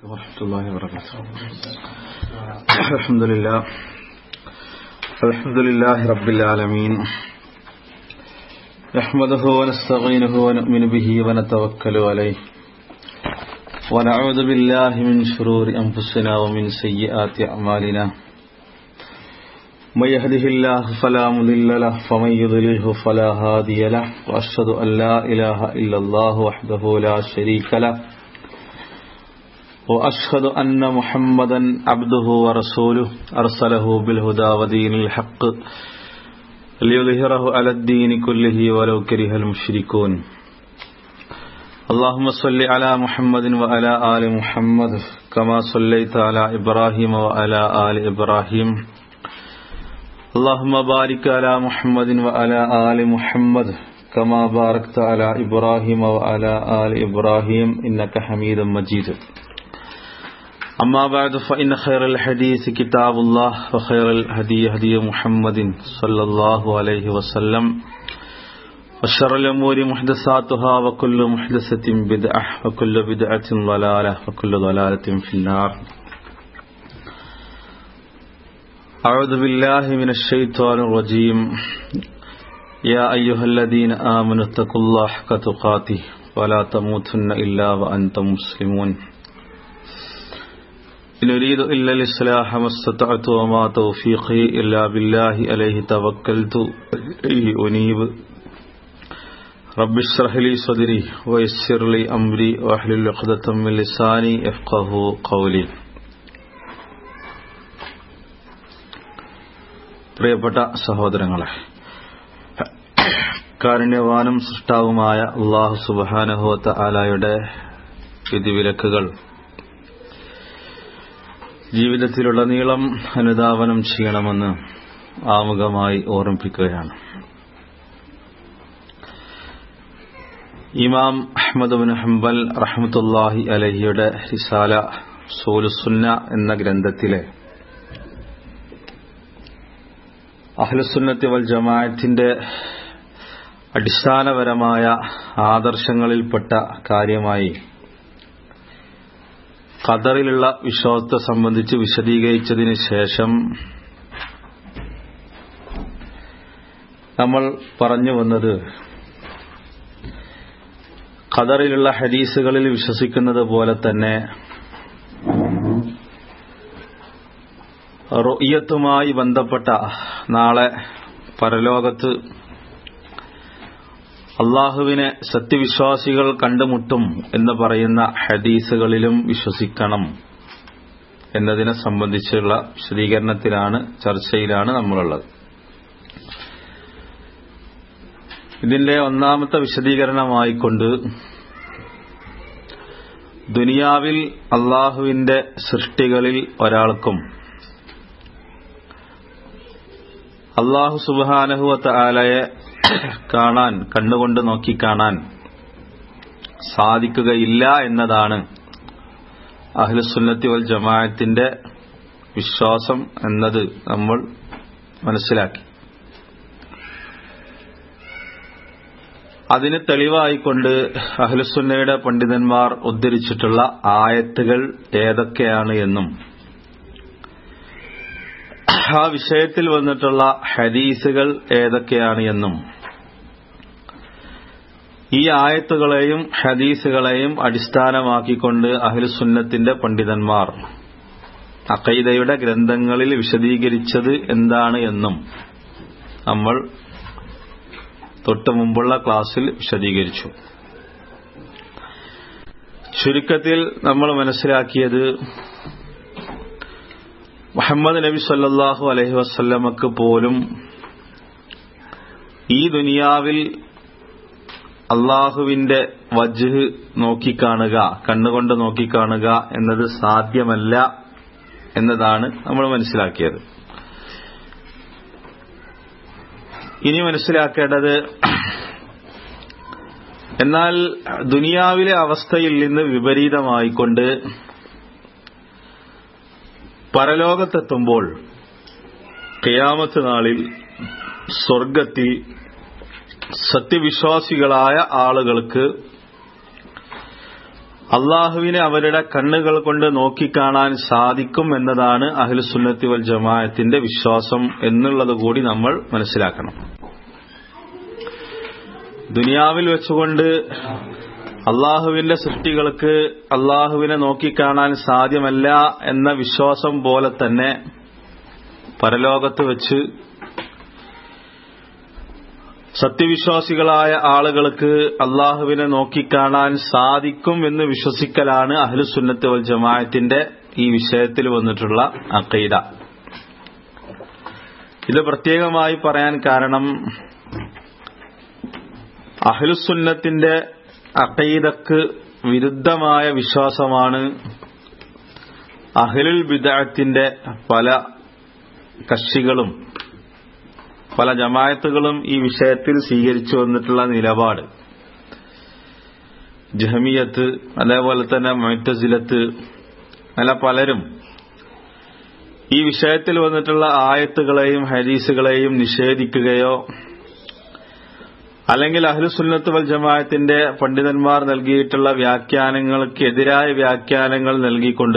عليكم ورحمة الله وبركاته. الحمد لله رب العالمين، نحمده ونستعينه ونؤمن به ونتوكل عليه، ونعوذ بالله من شرور أنفسنا ومن سيئات أعمالنا. من يهده الله فلا مضل له ومن يضلله فلا هادي له، وأشهد أن لا إله إلا الله وحده لا شريك له، وأشهد أن محمدا عبده ورسوله أرسله بالهدى ودين الحق ليظهره على الدين كله ولو كره المشركون. اللهم صل على محمد وعلى آل محمد كما صليت على إبراهيم وعلى آل إبراهيم. اللهم بارك على محمد وعلى آل محمد كما باركت على إبراهيم وعلى آل إبراهيم إنك حميد مجيد. أما بعد فإن خير الحديث كتاب الله، وخير الهدي هدي محمد صلى الله عليه وسلم، وشر الأمور محدثاتها، وكل محدثة بدعة، وكل بدعة ضلالة، وكل ضلالة في النار. أعوذ بالله من الشيطان الرجيم. يا أيها الذين آمنوا اتقوا الله حق تقاته ولا تموتن إلا وأنتم مسلمون. إن أريد إلا الإصلاح ما استطعت وما توفيقي إلا بالله عليه توكلت وإليه أنيب. رب اشرح لي صدري ويسر لي أمري واحلل عقدة من لساني يفقهوا قولي. പ്രിയപ്പെട്ട സഹോദരങ്ങളെ, കാരുണ്യവാനും സൃഷ്ടാവുമായ അല്ലാഹു സുബ്ഹാനഹു വ തആലയുടെ വിധിവിലക്കുകൾ ജീവിതത്തിലുടനീളം അനുധാവനം ചെയ്യണമെന്ന് ആമുഖമായി ഓർമ്മിപ്പിക്കുകയാണ്. ഇമാം അഹ്മദ് ബിൻ ഹംബൽ റഹ്മത്തുള്ളാഹി അലൈഹിയുടെ റിസാല ഉസൂലുസ്സുന്ന എന്ന ഗ്രന്ഥത്തിലെ അഹ്ലുസുന്നത്തി വൽ ജമാഅത്തിന്റെ അടിസ്ഥാനപരമായ ആദർശങ്ങളിൽപ്പെട്ട കാര്യമായി ഖദറിലുള്ള വിശ്വാസത്തെ സംബന്ധിച്ച് വിശദീകരിച്ചതിന് ശേഷം നമ്മൾ പറഞ്ഞു വന്നത് ഖദറിലുള്ള ഹദീസുകളിൽ വിശ്വസിക്കുന്നത് പോലെ തന്നെ റുഅ്യത്തുമായി ബന്ധപ്പെട്ട നാളെ പരലോകത്ത് അള്ളാഹുവിനെ സത്യവിശ്വാസികൾ കണ്ടുമുട്ടും എന്ന് പറയുന്ന ഹദീസുകളിലും വിശ്വസിക്കണം എന്നതിനെ സംബന്ധിച്ചുള്ള വിശദീകരണത്തിലാണ്, ചർച്ചയിലാണ് നമ്മളുള്ളത്. ഇതിന്റെ ഒന്നാമത്തെ വിശദീകരണമായിക്കൊണ്ട് ദുനിയാവിൽ അള്ളാഹുവിന്റെ സൃഷ്ടികളിൽ ഒരാൾക്കും അല്ലാഹു സുബ്ഹാനഹു വ തആലയെ കാണാൻ, കണ്ണുകൊണ്ട് നോക്കിക്കാണാൻ സാധിക്കുകയില്ല എന്നതാണ് അഹ്ലുസുന്നത്തി വൽ ജമാഅത്തിന്റെ വിശ്വാസം എന്നത് നമ്മൾ മനസ്സിലാക്കി. അതിന് തെളിവായിക്കൊണ്ട് അഹ്ലുസുന്നയുടെ പണ്ഡിതന്മാർ ഉദ്ധരിച്ചിട്ടുള്ള ആയത്തുകൾ ഏതൊക്കെയാണ് എന്നും ആ വിഷയത്തിൽ വന്നിട്ടുള്ള ഹദീസുകൾ ഏതൊക്കെയാണ് എന്നും ഈ ആയത്തുകളെയും ഹദീസുകളെയും അടിസ്ഥാനമാക്കിക്കൊണ്ട് അഹ്ലുസുന്നത്തിന്റെ പണ്ഡിതന്മാർ അഖീദയുടെ ഗ്രന്ഥങ്ങളിൽ വിശദീകരിച്ചത് എന്താണ് എന്നും നമ്മൾ തൊട്ടു മുമ്പുള്ള ക്ലാസ്സിൽ വിശദീകരിച്ചു. ചുരുക്കത്തിൽ നമ്മൾ മനസ്സിലാക്കിയത് മുഹമ്മദ് നബി സല്ലല്ലാഹു അലൈഹി വസല്ലമക്ക് പോലും ഈ ദുനിയാവിൽ അള്ളാഹുവിന്റെ വജ്ഹ് നോക്കിക്കാണുക, കണ്ണുകൊണ്ട് നോക്കിക്കാണുക എന്നത് സാധ്യമല്ല എന്നതാണ് നമ്മൾ മനസ്സിലാക്കിയത്. ഇനി മനസ്സിലാക്കേണ്ടത്, എന്നാൽ ദുനിയാവിലെ അവസ്ഥയിൽ നിന്ന് വിപരീതമായിക്കൊണ്ട് പരലോകത്തെത്തുമ്പോൾ ഖിയാമത്ത് നാളിൽ സ്വർഗത്തിൽ സത്യവിശ്വാസികളായ ആളുകൾക്ക് അള്ളാഹുവിനെ അവരുടെ കണ്ണുകൾ കൊണ്ട് നോക്കിക്കാണാൻ സാധിക്കും എന്നതാണ് അഹ്ലുസുന്നത്തി വൽ ജമാഅത്തിന്റെ വിശ്വാസം എന്നുള്ളത് കൂടി നമ്മൾ മനസ്സിലാക്കണം. ദുനിയാവിൽ വെച്ചുകൊണ്ട് അള്ളാഹുവിന്റെ സൃഷ്ടികൾക്ക് അള്ളാഹുവിനെ നോക്കിക്കാണാൻ സാധ്യമല്ല എന്ന വിശ്വാസം പോലെ തന്നെ പരലോകത്ത് വെച്ച് സത്യവിശ്വാസികളായ ആളുകൾക്ക് അള്ളാഹുവിനെ നോക്കിക്കാണാൻ സാധിക്കും എന്ന് വിശ്വസിക്കലാണ് അഹ്ലുസുന്നത്ത് വൽ ജമാഅത്തിന്റെ ഈ വിഷയത്തിൽ വന്നിട്ടുള്ള അഖീദ. ഇത് പ്രത്യേകമായി പറയാൻ കാരണം അഹ്ലുസുന്നത്തിന്റെ അഖീദക്ക് വിരുദ്ധമായ വിശ്വാസമാണ് അഹ്ലുൽ ബിദ്അത്തിന്റെ പല കക്ഷികളും പല ജമാഅത്തുകളും ഈ വിഷയത്തിൽ സ്വീകരിച്ചു വന്നിട്ടുള്ള നിലപാട്. ജഹ്മിയത്ത്, അതേപോലെ തന്നെ മുഅ്തസിലത്ത്, അങ്ങനെ പലരും ഈ വിഷയത്തിൽ വന്നിട്ടുള്ള ആയത്തുകളെയും ഹദീസുകളെയും നിഷേധിക്കുകയോ അല്ലെങ്കിൽ അഹ്ലുസുന്നത്ത് വൽ ജമാഅത്തിന്റെ പണ്ഡിതന്മാർ നൽകിയിട്ടുള്ള വ്യാഖ്യാനങ്ങൾക്ക് എതിരായ വ്യാഖ്യാനങ്ങൾ നൽകിക്കൊണ്ട്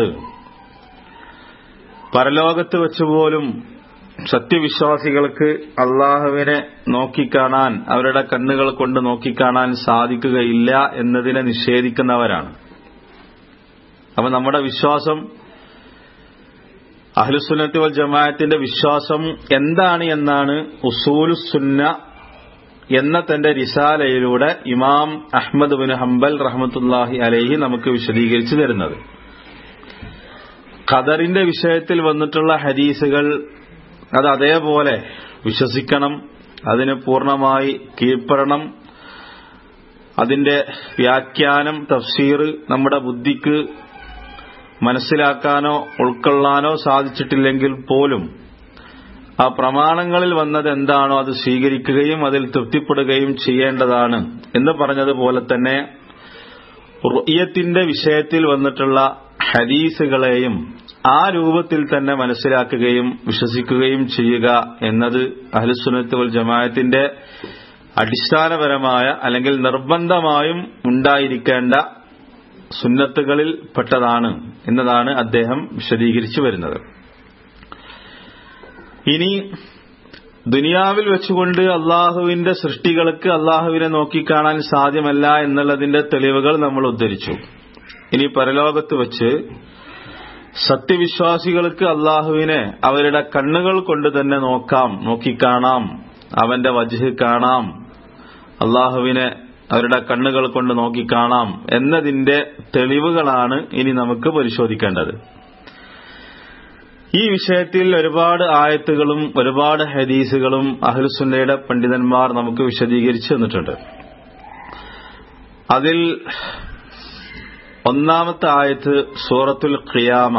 പരലോകത്ത് വെച്ചുപോലും സത്യവിശ്വാസികൾക്ക് അള്ളാഹുവിനെ നോക്കിക്കാണാൻ, അവരുടെ കണ്ണുകൾ കൊണ്ട് നോക്കിക്കാണാൻ സാധിക്കുകയില്ല എന്നതിനെ നിഷേധിക്കുന്നവരാണ്. അപ്പൊ നമ്മുടെ വിശ്വാസം, അഹ്ലുസുന്നത്തി വൽ ജമാഅത്തിന്റെ വിശ്വാസം എന്താണ് എന്നാണ് ഉസൂലുസ്സുന്ന എന്ന തന്റെ റിസാലയിലൂടെ ഇമാം അഹ്മദ് ബിൻ ഹംബൽ റഹ്മത്തുള്ളാഹി അലൈഹി നമുക്ക് വിശദീകരിച്ചു തരുന്നത്. ഖദറിന്റെ വിഷയത്തിൽ വന്നിട്ടുള്ള ഹദീസുകൾ അത് അതേപോലെ വിശ്വസിക്കണം, അതിന് പൂർണ്ണമായി കീഴ്പ്പെടണം. അതിന്റെ വ്യാഖ്യാനം, തഫ്സീർ നമ്മുടെ ബുദ്ധിക്ക് മനസ്സിലാക്കാനോ ഉൾക്കൊള്ളാനോ സാധിച്ചിട്ടില്ലെങ്കിൽ പോലും ആ പ്രമാണങ്ങളിൽ വന്നത് എന്താണോ അത് സ്വീകരിക്കുകയും അതിൽ തൃപ്തിപ്പെടുകയും ചെയ്യേണ്ടതാണ് എന്ന് പറഞ്ഞതുപോലെ തന്നെ റുഅ്യത്തിന്റെ വിഷയത്തിൽ വന്നിട്ടുള്ള ഹദീസുകളെയും ആ രൂപത്തിൽ തന്നെ മനസ്സിലാക്കുകയും വിശ്വസിക്കുകയും ചെയ്യുക എന്നത് അഹ്ലുസുന്നത്ത് വൽ ജമാഅത്തിന്റെ അടിസ്ഥാനപരമായ അല്ലെങ്കിൽ നിർബന്ധമായും ഉണ്ടായിരിക്കേണ്ട സുന്നത്തുകളിൽ പെട്ടതാണ് എന്നതാണ് അദ്ദേഹം വിശദീകരിച്ചു വരുന്നത്. ഇനി ദുനിയാവിൽ വെച്ചുകൊണ്ട് അള്ളാഹുവിന്റെ സൃഷ്ടികൾക്ക് അള്ളാഹുവിനെ നോക്കിക്കാണാൻ സാധ്യമല്ല എന്നുള്ളതിന്റെ തെളിവുകൾ നമ്മൾ ഉദ്ധരിച്ചു. ഇനി പരലോകത്ത് വെച്ച് സത്യവിശ്വാസികൾക്ക് അള്ളാഹുവിനെ അവരുടെ കണ്ണുകൾ കൊണ്ട് തന്നെ നോക്കിക്കാണാം, അവന്റെ വജ്ഹ് കാണാം, അള്ളാഹുവിനെ അവരുടെ കണ്ണുകൾ കൊണ്ട് നോക്കിക്കാണാം എന്നതിന്റെ തെളിവുകളാണ് ഇനി നമുക്ക് പരിശോധിക്കേണ്ടത്. ഈ വിഷയത്തിൽ ഒരുപാട് ആയത്തുകളും ഒരുപാട് ഹദീസുകളും അഹ്ലുസുന്നയുടെ പണ്ഡിതന്മാർ നമുക്ക് വിശദീകരിച്ചു തന്നിട്ടുണ്ട്. അതിൽ ഒന്നാമത്തെ ആയത്ത് സൂറത്തുൽ ഖിയാമ,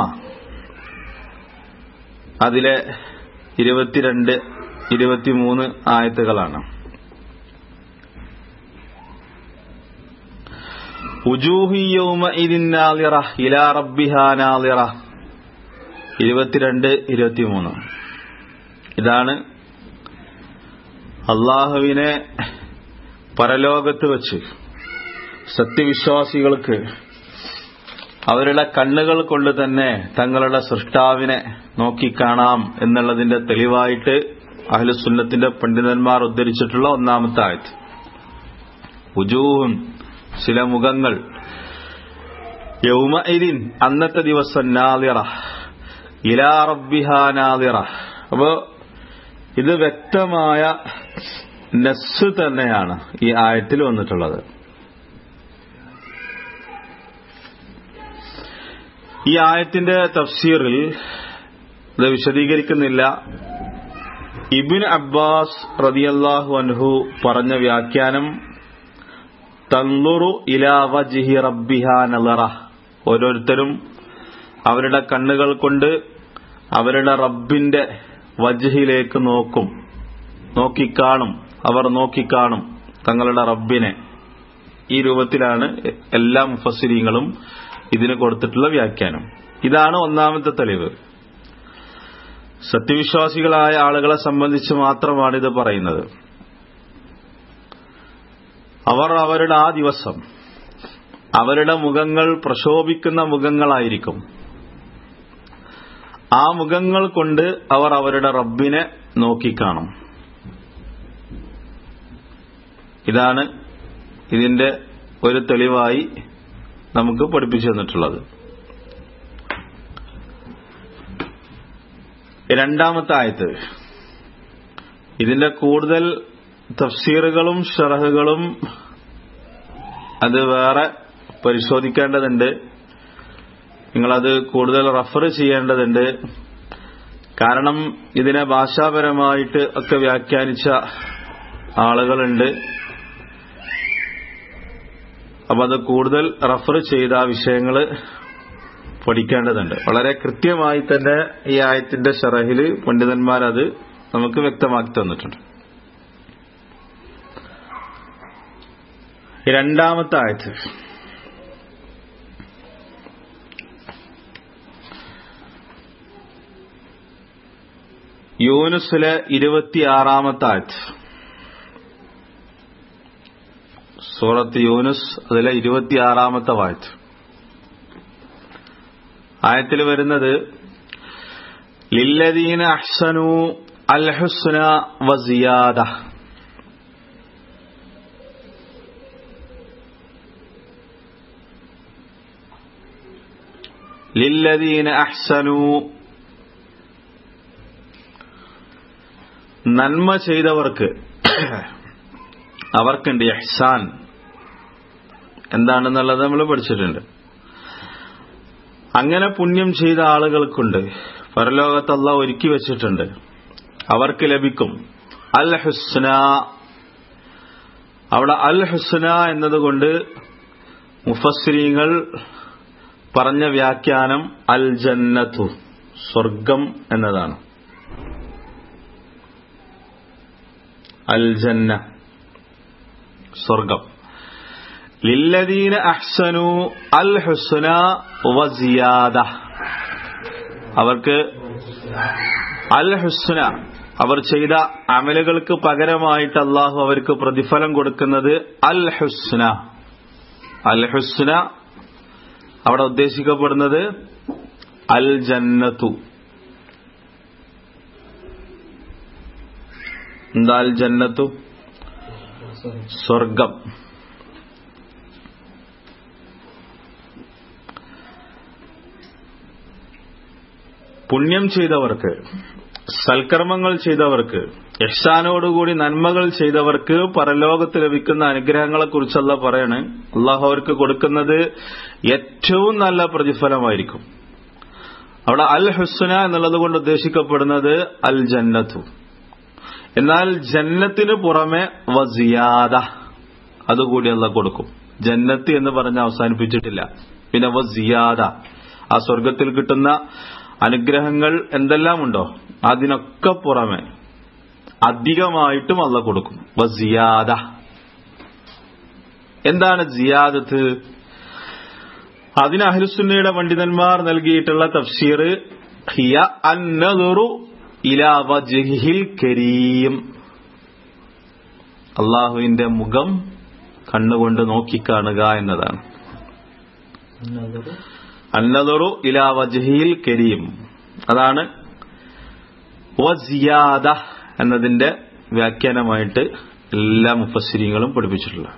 അതിലെ 22, 23 ആയത്തുകളാണ്. വുജൂഹു യൗമഇദിൻ നാളിറ ഇലാ റബ്ബിഹാ നാളിറ 22, 23. ഇതാണ് അള്ളാഹുവിനെ പരലോകത്ത് വച്ച് സത്യവിശ്വാസികൾക്ക് അവരുടെ കണ്ണുകൾ കൊണ്ട് തന്നെ തങ്ങളുടെ സൃഷ്ടാവിനെ നോക്കിക്കാണാം എന്നുള്ളതിന്റെ തെളിവായിട്ട് അഹ്ലുസുന്നത്തിന്റെ പണ്ഡിതന്മാർ ഉദ്ധരിച്ചിട്ടുള്ള ഒന്നാമത്തെ ആയത്ത്. വുജൂഹുൻ, ചില മുഖങ്ങൾ, യൗമഇദിൻ, അന്നത്തെ ദിവസം, നാളിറ ഇലാ റബ്ബിഹാ നാളിറ. അപ്പോ ഇത് വ്യക്തമായ നസ്സ് തന്നെയാണ് ഈ ആയത്തിൽ വന്നിട്ടുള്ളത്. ഈ ആയത്തിന്റെ തഫ്സീറിൽ ഇത് വിശദീകരിക്കുന്നില്ല. ഇബ്നു അബ്ബാസ് റളിയല്ലാഹു അൻഹു പറഞ്ഞ വ്യാഖ്യാനം തൻളുറു ഇലാ വജ്ഹി റബ്ബിഹാ നളറ, ഓരോരുത്തരും അവരുടെ കണ്ണുകൾ കൊണ്ട് അവരുടെ റബ്ബിന്റെ വജ്ഹിലേക്ക് നോക്കിക്കാണും, അവർ നോക്കിക്കാണും തങ്ങളുടെ റബ്ബിനെ. ഈ രൂപത്തിലാണ് എല്ലാ മുഫസ്സിരീങ്ങളും ഇതിന് കൊടുത്തിട്ടുള്ള വ്യാഖ്യാനം. ഇതാണ് ഒന്നാമത്തെ തെളിവ്. സത്യവിശ്വാസികളായ ആളുകളെ സംബന്ധിച്ച് മാത്രമാണ് ഇത് പറയുന്നത്. അവർ അവരുടെ ആ ദിവസം അവരുടെ മുഖങ്ങൾ പ്രശോഭിക്കുന്ന മുഖങ്ങളായിരിക്കും. ആ മുഖങ്ങൾ കൊണ്ട് അവർ അവരുടെ റബ്ബിനെ നോക്കിക്കാണും. ഇതാണ് ഇതിന്റെ ഒരു തെളിവായി നമുക്ക് പഠിപ്പിച്ചു തന്നിട്ടുള്ളത്. രണ്ടാമത്തെ ആയത്ത്, ഇതിന്റെ കൂടുതൽ തഫ്സീറുകളും ശറഹുകളും അത് വേറെ പരിശോധിക്കേണ്ടതുണ്ട്. നിങ്ങളത് കൂടുതൽ റഫർ ചെയ്യേണ്ടതുണ്ട്. കാരണം ഇതിനെ ഭാഷാപരമായിട്ട് ഒക്കെ വ്യാഖ്യാനിച്ച ആളുകളുണ്ട്. അപ്പൊ അത് കൂടുതൽ റഫർ ചെയ്ത ആ വിഷയങ്ങൾ പഠിക്കേണ്ടതുണ്ട്. വളരെ കൃത്യമായി തന്നെ ഈ ആയത്തിന്റെ ശറഹിൽ പണ്ഡിതന്മാരത് നമുക്ക് വ്യക്തമാക്കി തന്നിട്ടുണ്ട്. രണ്ടാമത്തെ ആയത്ത്, യൂനുസിലെ 26-ാമത്തെ ആയത്ത്, സൂറത്ത് യൂനുസ് അതിലെ 26-ാമത്തെ ആയത്ത്. ആയത്തിൽ വരുന്നത് ലില്ലദീന അഹ്സനു അൽ ഹുസ്ന വസിയാദ. ലില്ലദീന അഹ്സനു, നന്മ ചെയ്തവർക്ക്, അവർക്കുണ്ട് ഇഹ്സാൻ. എന്താണെന്നുള്ളത് നമ്മൾ പഠിച്ചിട്ടുണ്ട്. അങ്ങനെ പുണ്യം ചെയ്ത ആളുകൾക്കുണ്ട്, പരലോകത്ത് അല്ലാഹു ഒരുക്കി വെച്ചിട്ടുണ്ട്, അവർക്ക് ലഭിക്കും അൽ ഹുസ്ന. അവിടെ അൽ ഹുസ്ന എന്നതുകൊണ്ട് മുഫസ്സിരീങ്ങൾ പറഞ്ഞ വ്യാഖ്യാനം അൽ ജന്നത്തു, സ്വർഗം എന്നതാണ്. അൽ ജന്ന, സ്വർഗം. ലില്ലദീന അഹ്സനു അൽ ഹുസ്ന വസിയാദ, അവർക്ക് അൽ ഹുസ്ന, അവർ ചെയ്ത അമലുകൾക്ക് പകരമായിട്ട് അല്ലാഹു അവർക്ക് പ്രതിഫലം കൊടുക്കുന്നത് അൽ ഹുസ്ന. അൽ ഹുസ്ന അവിടെ ഉദ്ദേശിക്കപ്പെടുന്നത് അൽ ജന്നത്തു. എന്താ അൽ ജന്നത്തു? സ്വർഗം. പുണ്യം ചെയ്തവർക്ക്, സൽക്കർമ്മങ്ങൾ ചെയ്തവർക്ക്, ഇഹ്സാനോടുകൂടി നന്മകൾ ചെയ്തവർക്ക് പരലോകത്ത് ലഭിക്കുന്ന അനുഗ്രഹങ്ങളെക്കുറിച്ചല്ല പറയണേ. അല്ലാഹു അവർക്ക് കൊടുക്കുന്നത് ഏറ്റവും നല്ല പ്രതിഫലമായിരിക്കും. അവിടെ അൽ ഹുസ്ന എന്നുള്ളത് കൊണ്ട് ഉദ്ദേശിക്കപ്പെടുന്നത് അൽ ജന്നത്തു. എന്നാൽ ജന്നത്തിന് പുറമെ വസിയാദ, അതുകൂടി അല്ലാഹു കൊടുക്കും. ജന്നത്ത് എന്ന് പറഞ്ഞ് അവസാനിപ്പിച്ചിട്ടില്ല. പിന്നെ വസിയാദ, ആ സ്വർഗത്തിൽ കിട്ടുന്ന അനുഗ്രഹങ്ങൾ എന്തെല്ലാമുണ്ടോ അതിനൊക്കെ പുറമെ അധികമായിട്ടും അല്ലാഹു കൊടുക്കും. വസിയാദ. എന്താണ് സിയാദത്ത്? അതിന് അഹ്ലുസുന്നയുടെ പണ്ഡിതന്മാർ നൽകിയിട്ടുള്ള തഫ്സീർ ഹിയ അന്നദുറു ഇലാ വജ്ഹിൽ കരീം, അല്ലാഹുവിന്റെ മുഖം കണ്ണുകൊണ്ട് നോക്കിക്കാണുക എന്നതാണ്. അന്നദുറു ഇലാ വജ്ഹിൽ കരീം, അതാണ് വസിയാദ എന്നതിന്റെ വ്യാഖ്യാനമായിട്ട് എല്ലാ മുഫസ്സിരീങ്ങളും പഠിപ്പിച്ചിട്ടുള്ളത്.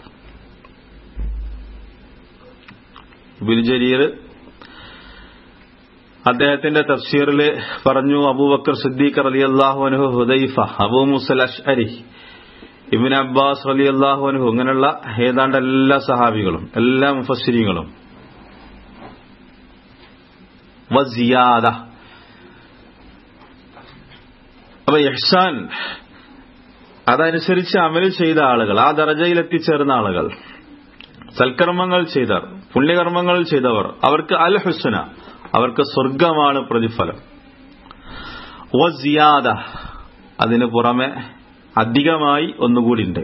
ഇബ്നു ജരീർ അദ്ദേഹത്തിന്റെ തഫ്സീറിൽ പറഞ്ഞു, അബൂബക്കർ സിദ്ദീഖ് റളിയല്ലാഹു അൻഹു, ഹുദൈഫ, അബൂ മൂസൽ അശ്അരി, ഇബ്നു അബ്ബാസ് റളിയല്ലാഹു അൻഹു, അങ്ങനെയുള്ള ഏതാണ്ട് എല്ലാ സഹാബികളും എല്ലാ മുഫസ്സിരീങ്ങളും വസിയാദ. അപ്പൊ ഇഹ്സാൻ, അതനുസരിച്ച് അമൽ ചെയ്ത ആളുകൾ, ആ ദറജയിൽ എത്തിച്ചേർന്ന ആളുകൾ, സൽക്കർമ്മങ്ങൾ ചെയ്തവർ, പുണ്യകർമ്മങ്ങൾ ചെയ്തവർ, അവർക്ക് അൽ ഹുസ്ന, അവർക്ക് സ്വർഗമാണ് പ്രതിഫലം. വസിയാദ, അതിനു പുറമെ അധികമായി ഒന്നുകൂടി ഉണ്ട്.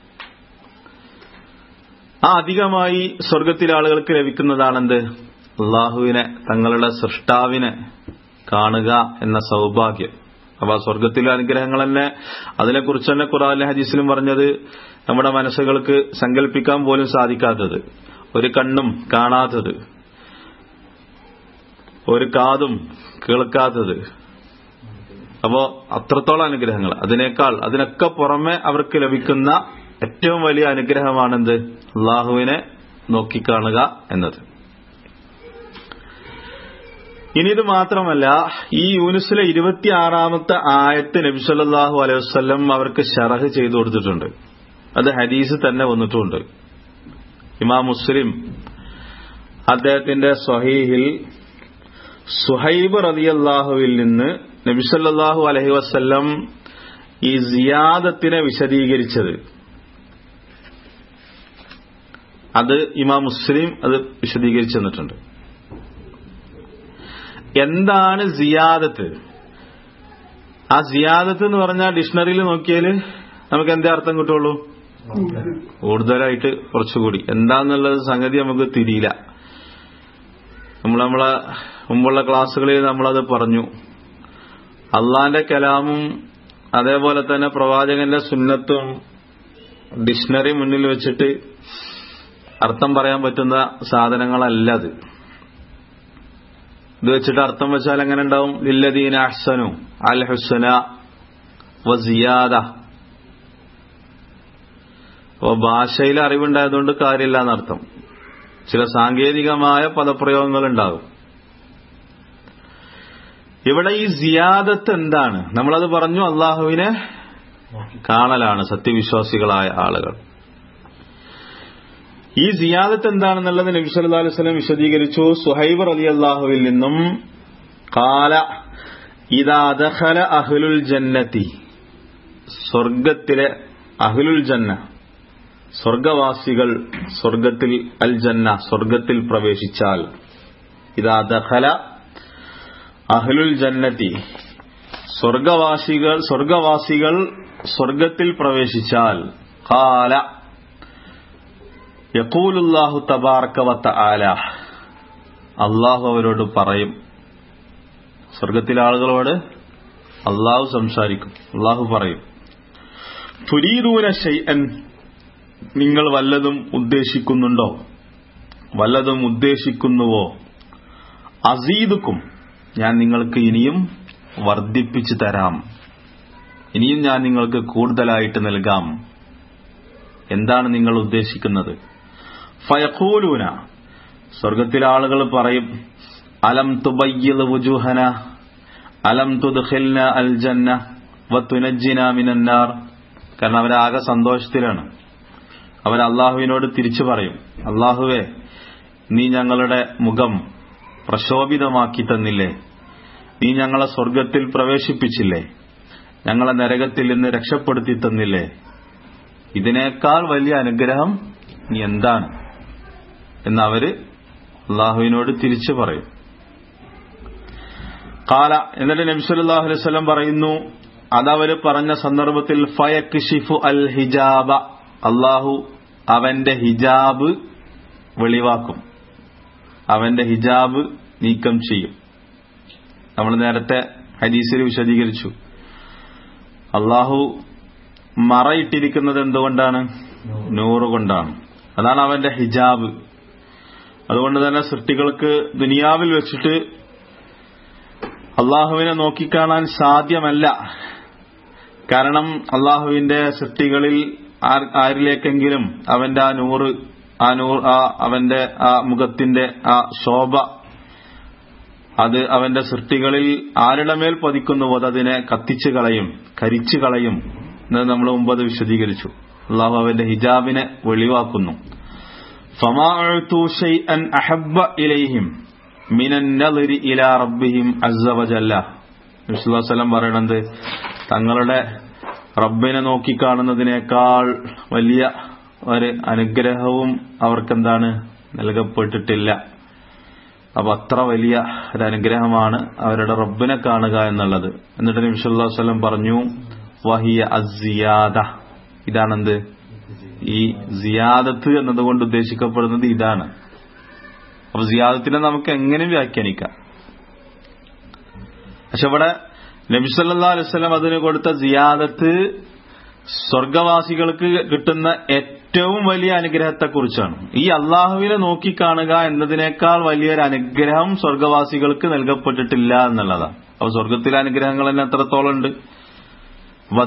ആ അധികമായി സ്വർഗത്തിലെ ആളുകൾക്ക് ലഭിക്കുന്നതാണെന്ത്? അള്ളാഹുവിനെ, തങ്ങളുടെ സൃഷ്ടാവിനെ കാണുക എന്ന സൗഭാഗ്യം. അപ്പൊ ആ സ്വർഗത്തിലെ അനുഗ്രഹങ്ങൾ തന്നെ, അതിനെക്കുറിച്ച് തന്നെ ഖുർആനിലും ഹദീസിലും പറഞ്ഞത് നമ്മുടെ മനസ്സുകൾക്ക് സങ്കല്പിക്കാൻ പോലും സാധിക്കാത്തത്. ഒരു കണ്ണും കാണാത്തത്, ഒരു കാതും കേൾക്കാത്തത്. അപ്പോ അത്രത്തോളം അനുഗ്രഹങ്ങൾ. അതിനൊക്കെ പുറമെ അവർക്ക് ലഭിക്കുന്ന ഏറ്റവും വലിയ അനുഗ്രഹമാണെന്ത്? അള്ളാഹുവിനെ നോക്കിക്കാണുക എന്നത്. ഇനി ഇത് മാത്രമല്ല, ഈ യൂനുസിലെ 26-ാമത്തെ ആയത്ത് നബി സല്ലല്ലാഹു അലൈഹി വസല്ലം അവർക്ക് ശറഹ് ചെയ്തു കൊടുത്തിട്ടുണ്ട്. അത് ഹദീസ് തന്നെ വന്നിട്ടുണ്ട്. ഇമാം മുസ്ലിം അദ്ദേഹത്തിന്റെ സ്വഹീഹിൽ സുഹൈബ് റളിയല്ലാഹുവിൽ നിന്ന് നബി സല്ലല്ലാഹു അലൈഹി വസല്ലം ഈ സിയാദത്തിനെ വിശദീകരിച്ചത്, അത് ഇമാം മുസ്ലിം അത് വിശദീകരിച്ചു തന്നിട്ടുണ്ട്. എന്താണ് സിയാദത്ത്? ആ സിയാദത്ത് എന്ന് പറഞ്ഞാൽ ഡിക്ഷണറിയിൽ നോക്കിയാൽ നമുക്ക് എന്തേ അർത്ഥം കിട്ടുള്ളൂ? കൂടുതലായിട്ട് കുറച്ചുകൂടി. എന്താന്നുള്ളത് സംഗതി നമുക്ക് തിരിയില്ല. നമ്മളെ മുമ്പുള്ള ക്ലാസ്സുകളിൽ നമ്മളത് പറഞ്ഞു. അള്ളാന്റെ കലാമും അതേപോലെ തന്നെ പ്രവാചകന്റെ സുന്നത്തും ഡിക്ഷണറി മുന്നിൽ വെച്ചിട്ട് അർത്ഥം പറയാൻ പറ്റുന്ന സാധനങ്ങളല്ല അത്. ഇത് വെച്ചിട്ട് അർത്ഥം വെച്ചാൽ എങ്ങനെ ഉണ്ടാവും? ലില്ലദീന അഹ്സനു അൽ ഹുസ്ന വസിയാദ. അപ്പൊ ഭാഷയിൽ അറിവുണ്ടായതുകൊണ്ട് കാര്യമില്ല എന്നർത്ഥം. ചില സാങ്കേതികമായ പദപ്രയോഗങ്ങൾ ഉണ്ടാകും. ഇവിടെ ഈ സിയാദത്ത് എന്താണ്? നമ്മളത് പറഞ്ഞു, അള്ളാഹുവിനെ കാണലാണ് സത്യവിശ്വാസികളായ ആളുകൾ. ഈ സിയാദത്ത് എന്താണെന്നുള്ളത് നബി സല്ലല്ലാഹു അലൈഹി വസല്ലം വിശദീകരിച്ചു. സുഹൈബ് റളിയല്ലാഹുവിൽ നിന്നും ഖാല ഇദാ ദഖല അഹ്ലുൽ ജന്നതി, സ്വർഗ്ഗത്തിലെ അഹ്ലുൽ ജന്ന, സ്വർഗവാസികൾ സ്വർഗത്തിൽ, അൽ ജന്ന സ്വർഗത്തിൽ പ്രവേശിച്ചാൽ, ഇദാ ദഖല അഹ്ലുൽ ജന്നതി സ്വർഗവാസികൾ സ്വർഗത്തിൽ പ്രവേശിച്ചാൽ, ഖാല യഖൂലുല്ലാഹു തബാറക വതആല, അല്ലാഹു അവരോട് പറയും. സ്വർഗത്തിലെ ആളുകളോട് അല്ലാഹു സംസാരിക്കും. അല്ലാഹു പറയും, തുരീദൂന ശൈഅൻ, നിങ്ങൾ വല്ലതും ഉദ്ദേശിക്കുന്നുണ്ടോ? വല്ലതും ഉദ്ദേശിക്കുന്നുവോ? അസീദുക്കും, ഞാൻ നിങ്ങൾക്ക് ഇനിയും വർദ്ധിപ്പിച്ചു തരാം, ഇനിയും ഞാൻ നിങ്ങൾക്ക് കൂടുതലായിട്ട് നൽകാം. എന്താണ് നിങ്ങൾ ഉദ്ദേശിക്കുന്നത്? ഫയഖൂലൂന, സ്വർഗത്തിലെ ആളുകൾ പറയും, അലം തുബയ്യിദ് വുജൂഹന അലം തുദ്ഖിൽന അൽ ജന്ന വതുനജ്ജിന മിനന്നാർ. കാരണം അവരാകെ സന്തോഷത്തിലാണ്. അവർ അള്ളാഹുവിനോട് തിരിച്ചു പറയും, അള്ളാഹുവേ, നീ ഞങ്ങളുടെ മുഖം പ്രശോഭിതമാക്കി തന്നില്ലേ? നീ ഞങ്ങളെ സ്വർഗത്തിൽ പ്രവേശിപ്പിച്ചില്ലേ? ഞങ്ങളെ നരകത്തിൽ നിന്ന് രക്ഷപ്പെടുത്തി തന്നില്ലേ? ഇതിനേക്കാൾ വലിയ അനുഗ്രഹം നീ എന്താണ് എന്നവര് അള്ളാഹുവിനോട് തിരിച്ചു പറയും. ഖാല, എന്നിട്ട് നബി സല്ലല്ലാഹു അലൈഹി വസല്ലം പറയുന്നു, അതവര് പറഞ്ഞ സന്ദർഭത്തിൽ ഫയക്ഷിഫു അൽ ഹിജാബ, അള്ളാഹു അവന്റെ ഹിജാബ് വെളിവാക്കും, അവന്റെ ഹിജാബ് നീക്കം ചെയ്യും. നമ്മൾ നേരത്തെ ഹദീസിൽ വിശദീകരിച്ചു, അള്ളാഹു മറയിട്ടിരിക്കുന്നത് എന്തുകൊണ്ടാണ്? നൂറ് കൊണ്ടാണ്. അതാണ് അവന്റെ ഹിജാബ്. അതുകൊണ്ട് തന്നെ സൃഷ്ടികൾക്ക് ദുനിയാവിൽ വെച്ചിട്ട് അള്ളാഹുവിനെ നോക്കിക്കാണാൻ സാധ്യമല്ല. കാരണം അള്ളാഹുവിന്റെ സൃഷ്ടികളിൽ ആരിലേക്കെങ്കിലും അവന്റെ അവന്റെ ആ മുഖത്തിന്റെ ആ ശോഭ, അത് അവന്റെ സൃഷ്ടികളിൽ ആരുടെ മേൽ പതിക്കുന്നുവോ അതിനെ കത്തിച്ചു കളയും, കരിച്ചു കളയും എന്നത് നമ്മൾ മുമ്പ് അത് വിശദീകരിച്ചു. അള്ളാഹു അവന്റെ ഹിജാബിനെ വെളിവാക്കുന്നു. ഫമാ ഉഅ്തു ശൈഅൻ അഹബ്ബ ഇലൈഹിം മിനൻ നളരി ഇലാ റബ്ബിഹിം അസ്സ വജല്ല. നബി സല്ലല്ലാഹു അലൈഹി വസല്ലം പറയുന്നത്, തങ്ങളുടെ റബ്ബിനെ നോക്കിക്കാണുന്നതിനേക്കാൾ വലിയ ഒരു അനുഗ്രഹവും അവർക്കെന്താണ് നൽകപ്പെട്ടിട്ടില്ല. അപ്പൊ അത്ര വലിയ ഒരു അനുഗ്രഹമാണ് അവരുടെ റബ്ബിനെ കാണുക എന്നുള്ളത്. എന്നിട്ട് നബി സല്ലല്ലാഹു അലൈഹി വസല്ലം പറഞ്ഞു, വഹിയ അസ്സിയാദ, ഇതാണെന്ത്? ഈ സിയാദത്ത് എന്നതുകൊണ്ട് ഉദ്ദേശിക്കപ്പെടുന്നത് ഇതാണ്. അപ്പൊ സിയാദത്തിനെ നമുക്ക് എങ്ങനെ വ്യാഖ്യാനിക്കാം? പക്ഷെ ഇവിടെ നബി സല്ലല്ലാഹു അലൈഹി വസല്ലം അതിന് കൊടുത്ത സിയാദത്ത് സ്വർഗവാസികൾക്ക് കിട്ടുന്ന ഏറ്റവും വലിയ അനുഗ്രഹത്തെക്കുറിച്ചാണ്. ഈ അള്ളാഹുവിനെ നോക്കിക്കാണുക എന്നതിനേക്കാൾ വലിയൊരു അനുഗ്രഹം സ്വർഗവാസികൾക്ക് നൽകപ്പെട്ടിട്ടില്ല എന്നുള്ളതാണ്. അപ്പൊ സ്വർഗത്തിലെ അനുഗ്രഹങ്ങൾ തന്നെ എത്രത്തോളം ഉണ്ട്? അപ്പൊ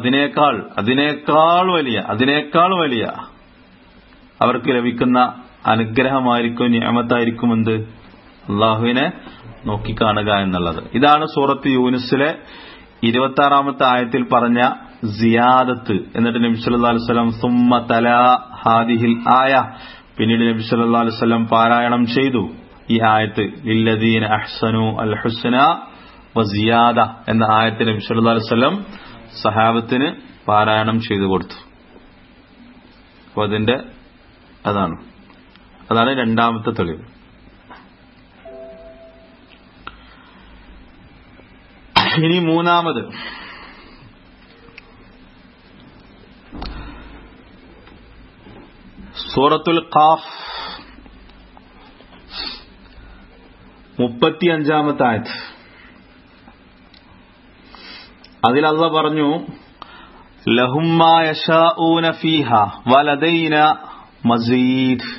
അതിനേക്കാൾ വലിയ അവർക്ക് ലഭിക്കുന്ന അനുഗ്രഹമായിരിക്കും, നിഅമത്തായിരിക്കും എന്ത്? അള്ളാഹുവിനെ നോക്കിക്കാണുക എന്നുള്ളത്. ഇതാണ് സൂറത്ത് യൂനുസിലെ 26-ാമത്തെ ആയത്തിൽ പറഞ്ഞ സിയാദത്ത്. എന്നിട്ട് നബി സല്ലല്ലാഹു അലൈഹി വസല്ലം സുമ്മ തലാ ഹാദിഹിൽ ആയ, പിന്നീട് നബി സല്ലല്ലാഹു അലൈഹി വസല്ലം പാരായണം ചെയ്തു ഈ ആയത്ത്, ലില്ലദീന അഹ്സനു അൽ ഹുസ്ന വസിയാദ എന്ന ആയത്ത് നബി സല്ലല്ലാഹു അലൈഹി വസല്ലം സഹാബത്തിന് പാരായണം ചെയ്തു കൊടുത്തു. അപ്പൊ അതാണ് രണ്ടാമത്തെ തെളിവ്. ഇനി മൂന്നാമത്, സൂറത്തുൽ ഖാഫ് 35-ാമത്തെ ആയത്ത്. അതിൽ അല്ലാഹ് പറഞ്ഞു, ലഹും മാ യശാഊന ഫീഹാ വലദൈന മസീദ്.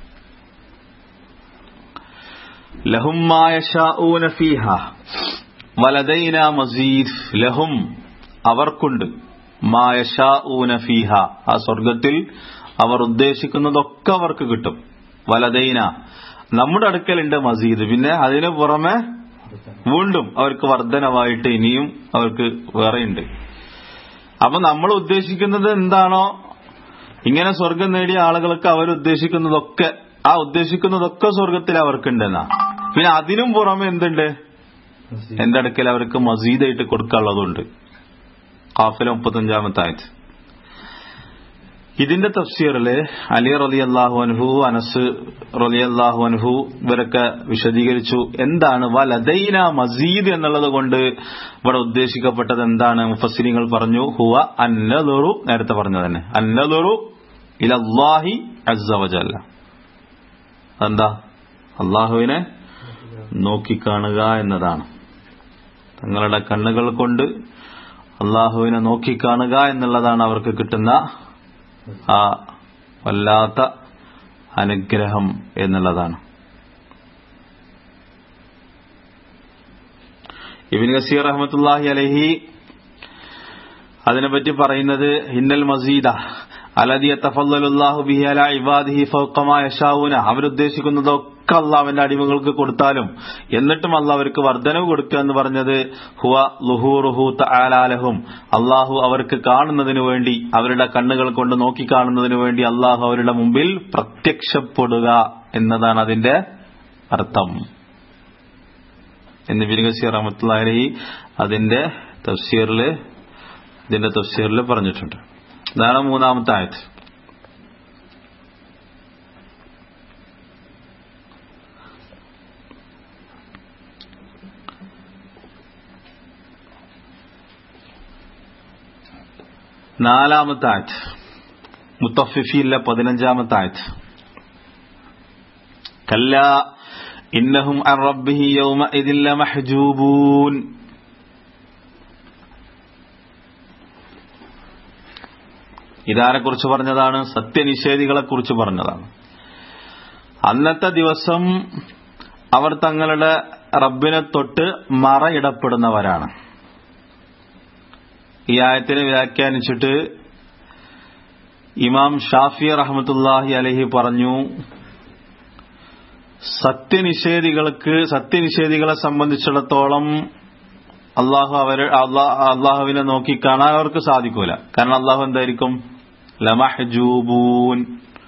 ലഹും മാ യശാഊന ഫീഹാ വലദൈന മസീദ്. ലഹും അവർക്കുണ്ട്, മാ യശാഊന ഫീഹാ ആ സ്വർഗത്തിൽ അവർ ഉദ്ദേശിക്കുന്നതൊക്കെ അവർക്ക് കിട്ടും. വലദൈന നമ്മുടെ അടുക്കലുണ്ട് മസീദ്, പിന്നെ അതിനു പുറമെ വീണ്ടും അവർക്ക് വർധനവായിട്ട് ഇനിയും അവർക്ക് വേറെയുണ്ട്. അപ്പൊ നമ്മൾ ഉദ്ദേശിക്കുന്നത് എന്താണോ, ഇങ്ങനെ സ്വർഗം നേടിയ ആളുകൾക്ക് അവരുദ്ദേശിക്കുന്നതൊക്കെ ഉദ്ദേശിക്കുന്നതൊക്കെ സ്വർഗത്തിൽ അവർക്കുണ്ടെന്നാ. പിന്നെ അതിനും പുറമെ എന്തുണ്ട്? എന്റെ അടുക്കൽ അവർക്ക് മസീദായിട്ട് കൊടുക്കാനുള്ളതുണ്ട്. ഖാഫിലെ 35-ാമത്തെ ആയത്ത്. ഇതിന്റെ തഫ്സീറില് അലി റളിയല്ലാഹു അൻഹു, അനസ് റളിയല്ലാഹു അൻഹു ഇവരൊക്കെ വിശദീകരിച്ചു എന്താണ് വലദൈന മസീദ് എന്നുള്ളത് കൊണ്ട് ഇവിടെ ഉദ്ദേശിക്കപ്പെട്ടത് എന്താണ്. മുഫസ്സിരിങ്ങൾ പറഞ്ഞു, ഹുവ അന്നദുറു, നേരത്തെ പറഞ്ഞു തന്നെ, അന്നദുറു ഇലല്ലാഹി അസ്സ വജല്ല. എന്താ? അള്ളാഹുവിനെ നോക്കിക്കാണുക എന്നതാണ്. തങ്ങളുടെ കണ്ണുകൾ കൊണ്ട് അള്ളാഹുവിനെ നോക്കിക്കാണുക എന്നുള്ളതാണ് അവർക്ക് കിട്ടുന്ന ആ വല്ലാത്ത അനുഗ്രഹം എന്നുള്ളതാണ്. ഇബ്നു കസീർ റഹ്മത്തുള്ളാഹി അലൈഹി അതിനെപ്പറ്റി പറയുന്നത്, ഇന്നൽ മസീദ അലദി യതഫല്ലലുല്ലാഹു ബിഹി അലാ ഇബാദിഹി ഫൗഖ മാ യശാഊന. അവരുദ്ദേശിക്കുന്നതൊക്കെ അള്ളാഹുവിന്റെ അടിമകൾക്ക് കൊടുത്താലും എന്നിട്ടും അള്ളാഹു അവർക്ക് വർധനവ് കൊടുക്കുക എന്ന് പറഞ്ഞത് ഹുവ ളുഹൂറുഹു തആല ലഹും. അള്ളാഹു അവർക്ക് കാണുന്നതിനു വേണ്ടി, അവരുടെ കണ്ണുകൾ കൊണ്ട് നോക്കി കാണുന്നതിനു വേണ്ടി അള്ളാഹു അവരുടെ മുമ്പിൽ പ്രത്യക്ഷപ്പെടുക എന്നതാണ് അതിന്റെ അർത്ഥം എന്ന് ഇബ്നു കസീർ റഹ്മത്തുള്ളാഹി അലൈഹി അതിന്റെ തഫ്സീറിൽ പറഞ്ഞിട്ടുണ്ട്. ഇതാണ് മൂന്നാമത്തെ ആയത്ത്. നാലാമത്തെ ആയത്ത് മുത്തഫിഫീനിലെ 15-ാമത്തെ ആയത്ത്. കല്ലാ ഇന്നഹും അൻ റബ്ബിഹി യൗമഇദിൻ ലമഹ്ജൂബൂൻ. ഇതാരെക്കുറിച്ച് പറഞ്ഞതാണ്? സത്യനിഷേധികളെ കുറിച്ച് പറഞ്ഞതാണ്. അന്നത്തെ ദിവസം അവർ തങ്ങളുടെ റബ്ബിനെ തൊട്ട് മറയിടപ്പെടുന്നവരാണ്. ഈ ആയത്തിനെ വ്യാഖ്യാനിച്ചിട്ട് ഇമാം ഷാഫി റഹ്മത്തുള്ളാഹി അലൈഹി പറഞ്ഞു, സത്യനിഷേധികളെ സംബന്ധിച്ചിടത്തോളം അള്ളാഹുവിനെ നോക്കി കാണാൻ അവർക്ക് സാധിക്കൂല. കാരണം അള്ളാഹു എന്തായിരിക്കും? ലമഹ്ജൂബൂൻ,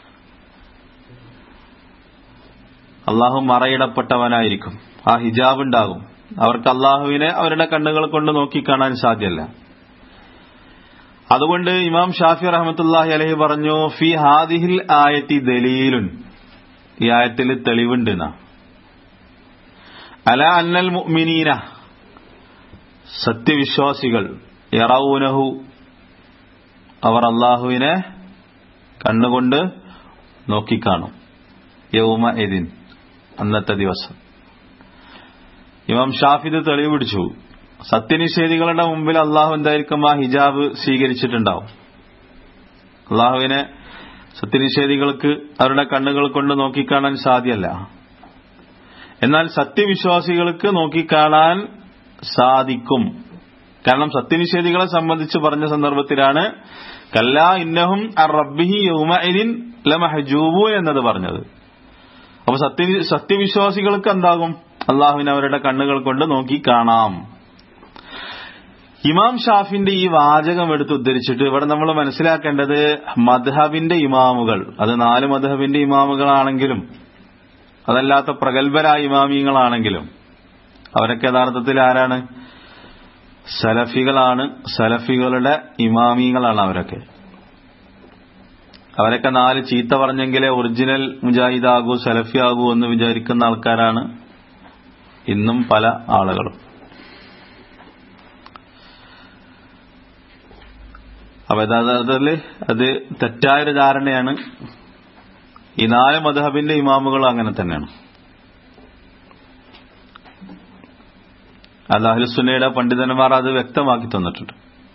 അള്ളാഹു മറയിടപ്പെട്ടവനായിരിക്കും. ആ ഹിജാബ് ഉണ്ടാകും. അവർക്ക് അള്ളാഹുവിനെ അവരുടെ കണ്ണുകൾ കൊണ്ട് നോക്കിക്കാണാൻ സാധ്യമല്ല. അതുകൊണ്ട് ഇമാം ഷാഫി റഹ്മത്തുള്ളാഹി അലൈഹി പറഞ്ഞു, ഫി ഹാദിഹിൽ ആയത്തി ദലീലുൻ, ഈ ആയത്തിൽ തെളിവുണ്ട് അലാ അന്നൽ മുഅ്മിനീന, സത്യവിശ്വാസികൾ, യറൗനഹു, അവർ അള്ളാഹുവിനെ കണ്ണുകൊണ്ട് നോക്കിക്കാണും, യൗമഇദിൻ, അന്നത്തെ ദിവസം. ഇമാം ഷാഫി ഇത് തെളിവ് പിടിച്ചു. സത്യനിഷേധികളുടെ മുമ്പിൽ അള്ളാഹു എന്തായിരിക്കും? ആ ഹിജാബ് സ്വീകരിച്ചിട്ടുണ്ടാവും. അള്ളാഹുവിനെ സത്യനിഷേധികൾക്ക് അവരുടെ കണ്ണുകൾ കൊണ്ട് നോക്കിക്കാണാൻ സാധ്യമല്ല. എന്നാൽ സത്യവിശ്വാസികൾക്ക് നോക്കിക്കാണാൻ സാധിക്കും. കാരണം സത്യനിഷേധികളെ സംബന്ധിച്ച് പറഞ്ഞ സന്ദർഭത്തിലാണ് കല്ലാ ഇന്നഹും അർ റബ്ബിഹി യൗമഇദിൻ ലമഹ്ജൂബൂൻ എന്നത് പറഞ്ഞത്. അപ്പൊ സത്യവിശ്വാസികൾക്ക് എന്താകും? അള്ളാഹുവിനെ അവരുടെ കണ്ണുകൾ കൊണ്ട് നോക്കിക്കാണാം. ഇമാം ഷാഫിന്റെ ഈ വാചകം എടുത്ത് ഉദ്ധരിച്ചിട്ട് ഇവിടെ നമ്മൾ മനസ്സിലാക്കേണ്ടത് മദ്ഹബിന്റെ ഇമാമുകൾ, അത് 4 മദ്ഹബിന്റെ ഇമാമുകളാണെങ്കിലും അതല്ലാത്ത പ്രഗത്ഭരായ ഇമാമിയങ്ങളാണെങ്കിലും അവരൊക്കെ യഥാർത്ഥത്തിൽ ആരാണ്? സലഫികളാണ്. സലഫികളുടെ ഇമാമിയങ്ങളാണ് അവരൊക്കെ. അവരൊക്കെ 4 ചീത്ത പറഞ്ഞെങ്കിലേ ഒറിജിനൽ മുജാഹിദാകൂ സലഫി ആകൂ എന്ന് വിചാരിക്കുന്ന ആൾക്കാരാണ് ഇന്നും പല ആളുകളും. അപ്പൊ യഥാർത്ഥത്തിൽ അത് തെറ്റായൊരു ധാരണയാണ്. ഈ 4 മദ്ഹബിന്റെ ഇമാമുകളും അങ്ങനെ തന്നെയാണ്. അത് അഹ്ലുസുന്നയുടെ പണ്ഡിതന്മാർ അത് വ്യക്തമാക്കി തന്നിട്ടുണ്ട്.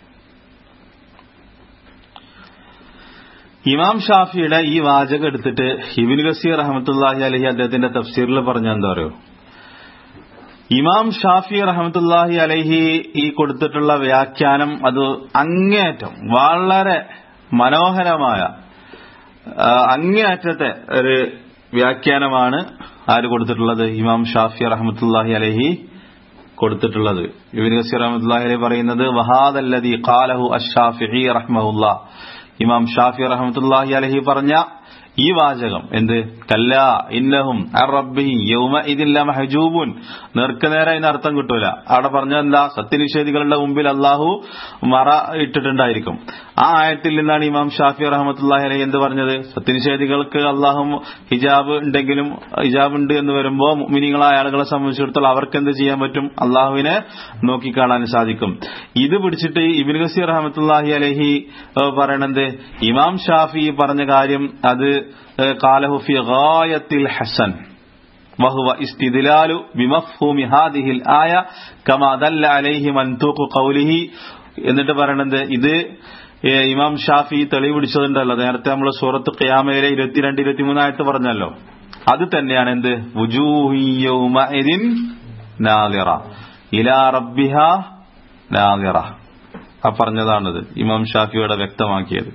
ഇമാം ഷാഫിയുടെ ഈ വാചകം എടുത്തിട്ട് ഇബ്നു കസീർ റഹ്മത്തുള്ളാഹി അലൈഹി അദ്ദേഹത്തിന്റെ തഫ്സീറിൽ പറഞ്ഞ എന്താ അറിയോ? ഇമാം ഷാഫി റഹ്മത്തുള്ളാഹി അലൈഹി ഈ കൊടുത്തിട്ടുള്ള വ്യാഖ്യാനം അത് അങ്ങേയറ്റം വളരെ മനോഹരമായ അങ്ങേയറ്റത്തെ ഒരു വ്യാഖ്യാനമാണ് ആര് കൊടുത്തിട്ടുള്ളത്? ഇമാം ഷാഫി റഹ്മത്തുള്ളാഹി അലൈഹി കൊടുത്തിട്ടുള്ളത്. ഇബ്നു കസീർ റഹ്മത്തുള്ളാഹി അലൈഹി പറയുന്നത് വഹാദല്ലദീ ഖാലഹു അഷ്ശാഫിഈ റഹ്മഹുല്ലാഹ്, ഇമാം ഷാഫി റഹ്മത്തുള്ളാഹി അലൈഹി പറഞ്ഞ ഈ വാചകം എന്ത്? കല്ലാ ഇന്നഹും അർ റബ്ബിഹി യൗമഇദിൻ ലമഹ്ജൂബൂൻ, നേർക്കുനേരെ അതിന് അർത്ഥം കിട്ടൂല. അവിടെ പറഞ്ഞതെന്താ? സത്യനിഷേധികളുടെ മുമ്പിൽ അള്ളാഹു മറ ഇട്ടിട്ടുണ്ടായിരിക്കും. ആ ആയത്തിൽ നിന്നാണ് ഇമാം ഷാഫി റഹ്മത്തുള്ളാഹി അലൈഹി എന്ത് പറഞ്ഞത്? സത്യനിഷേധികൾക്ക് അള്ളാഹു ഹിജാബ് ഉണ്ടെങ്കിലും ഹിജാബ് ഉണ്ട് എന്ന് വരുമ്പോ മുഅ്മിനീങ്ങളായ ആളുകളെ സംബന്ധിച്ചിടത്തോളം അവർക്ക് എന്ത് ചെയ്യാൻ പറ്റും? അള്ളാഹുവിനെ നോക്കിക്കാണാൻ സാധിക്കും. ഇത് പിടിച്ചിട്ട് ഇബ്നു കസീർ റഹ്മത്തുള്ളാഹി അലൈഹി പറയണത് ഇമാം ഷാഫി പറഞ്ഞ കാര്യം അത് ഖാലഹു ഫി ഗായത്തിൽ ഹസൻ വഹുവ ഇസ്തിദ്ലാലു ബിമഫ്ഹൂമി ഹാദിഹിൽ ആയ കമാ ദല്ല അലൈഹി മൻതൂഖു ഖൗലിഹി. എന്നിട്ട് പറയണത് ഇത് ഇമാം ഷാഫി തെളിവ് പിടിച്ചതുണ്ടല്ലോ, നേരത്തെ നമ്മൾ സൂറത്ത് ഖിയാമയിലെ 22-23 ആയത്ത് പറഞ്ഞല്ലോ, അത് തന്നെയാണ് എന്ത്? വുജൂഹി യൗമഇദിൻ നാദിറ ഇലാ റബ്ബിഹാ നാദിറ. ആ പറഞ്ഞതാണിത് ഇമാം ഷാഫിയുടെ വ്യക്തമാക്കിയത്.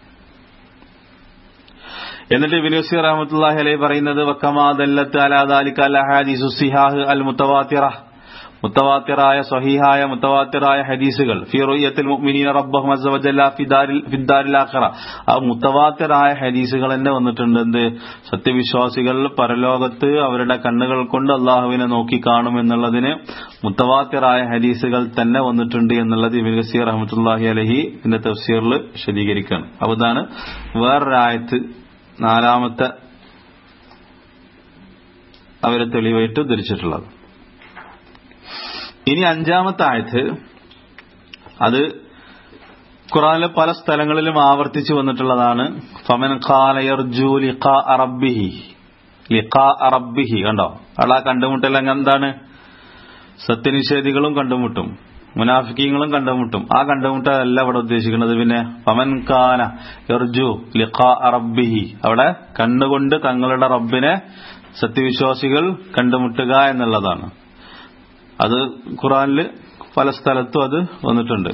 എന്നിട്ട് ഇബ്നു കസീർ റഹ്മത്തുള്ളാഹി അലൈഹി പറയുന്നത് വകമാ ദല്ലത്ത് അലാ ദാലിക അൽ അഹാദീസു സിഹാഹ് അൽ മുതവാത്തിറ, മുതവാത്തിറായ സ്വഹീഹായ മുതവാത്തിറായ ഹദീസുകൾ ഫി റുയത്തിൽ മുഅ്മിനീന റബ്ബഹും അസ്സ വജല്ല ഫിദ്ദാരിൽ ആഖിറ. ആ മുതവാത്തിറായ ഹദീസുകൾ തന്നെ വന്നിട്ടുണ്ട്. എന്ത്? സത്യവിശ്വാസികൾ പരലോകത്ത് അവരുടെ കണ്ണുകൾ കൊണ്ട് അള്ളാഹുവിനെ നോക്കി കാണുമെന്നുള്ളതിന് മുതവാത്തിറായ ഹദീസുകൾ തന്നെ വന്നിട്ടുണ്ട് എന്നുള്ളത് ഇബ്നു കസീർ റഹ്മത്തുള്ളാഹി അലൈഹി ഇതിന്റെ തഫ്സീറിൽ വിശദീകരിക്കുകയാണ്. അപ്പോൾ ഇതാണ് വേറൊരായത്ത് 4ാമത്തെ അവരെ തെളിവായിട്ട് ഉദ്ധരിച്ചിട്ടുള്ളത്. ഇനി 5ാമത്തെ ആയത്ത്, അത് ഖുർആനിലെ പല സ്ഥലങ്ങളിലും ആവർത്തിച്ചു വന്നിട്ടുള്ളതാണ്. ഫമൻ ഖാല യർജു ലിഖാഅ റബ്ബിഹി. കണ്ടോ? അവിടെ ആ കണ്ടുമുട്ടൽ എന്താണ്? സത്യനിഷേധികളും കണ്ടുമുട്ടും, മുനാഫിക്കീങ്ങളും കണ്ടുമുട്ടും. ആ കണ്ടുമുട്ടലല്ല ഇവിടെ ഉദ്ദേശിക്കുന്നത്. പിന്നെ ഫമൻ കാന യർജു ലിഖാഅ റബ്ബിഹി, അവിടെ കണ്ണുകൊണ്ട് തങ്ങളുടെ റബ്ബിനെ സത്യവിശ്വാസികൾ കണ്ടുമുട്ടുക എന്നുള്ളതാണ്. അത് ഖുർആനിൽ പല സ്ഥലത്തും അത് വന്നിട്ടുണ്ട്.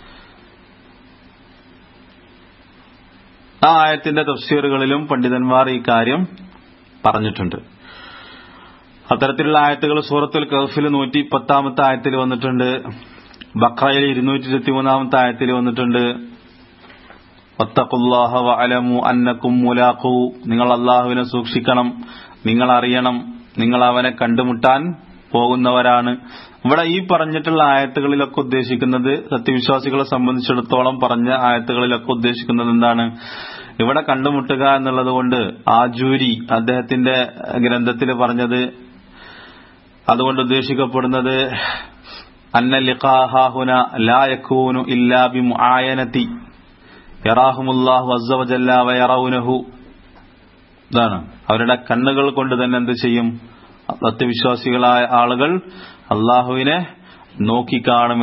ആ ആയത്തിന്റെ തഫ്സീറുകളിലും പണ്ഡിതന്മാർ ഈ കാര്യം പറഞ്ഞിട്ടുണ്ട്. അത്തരത്തിലുള്ള ആയത്തുകൾ സൂറത്തുൽ കഹ്ഫിൽ 110-ാമത്തെ ആയത്തിൽ വന്നിട്ടുണ്ട്. ബഖറയിൽ 223-ാമത്തെ ആയത്തിൽ വന്നിട്ടുണ്ട്. വത്തഖുല്ലാഹ വഅലമു അന്നകും മുലാഖു, നിങ്ങൾ അല്ലാഹുവിനെ സൂക്ഷിക്കണം, നിങ്ങൾ അറിയണം, നിങ്ങൾ അവനെ കണ്ടുമുട്ടാൻ പോകുന്നവരാണ്. ഇവിടെ ഈ പറഞ്ഞിട്ടുള്ള ആയത്തുകളിലൊക്കെ ഉദ്ദേശിക്കുന്നത്, സത്യവിശ്വാസികളെ സംബന്ധിച്ചിടത്തോളം പറഞ്ഞ ആയത്തുകളിലൊക്കെ ഉദ്ദേശിക്കുന്നത് എന്താണ്? ഇവിടെ കണ്ടുമുട്ടുക എന്നുള്ളത് കൊണ്ട് ആജൂരി അദ്ദേഹത്തിന്റെ ഗ്രന്ഥത്തിൽ പറഞ്ഞത്, അതുകൊണ്ട് ഉദ്ദേശിക്കപ്പെടുന്നത് അന്ന ലിഖാഹ ഹുന ലാ യകൂനു ഇല്ലാ ബിമുആയനതി യറാഹുമുല്ലാഹു അസ്സ വജല്ല വയറൗനഹു. ഇതാണ്, അവരുടെ കണ്ണുകൾ കൊണ്ട് തന്നെ എന്ത് ചെയ്യും? സത്യവിശ്വാസികളായ ആളുകൾ അള്ളാഹുവിനെ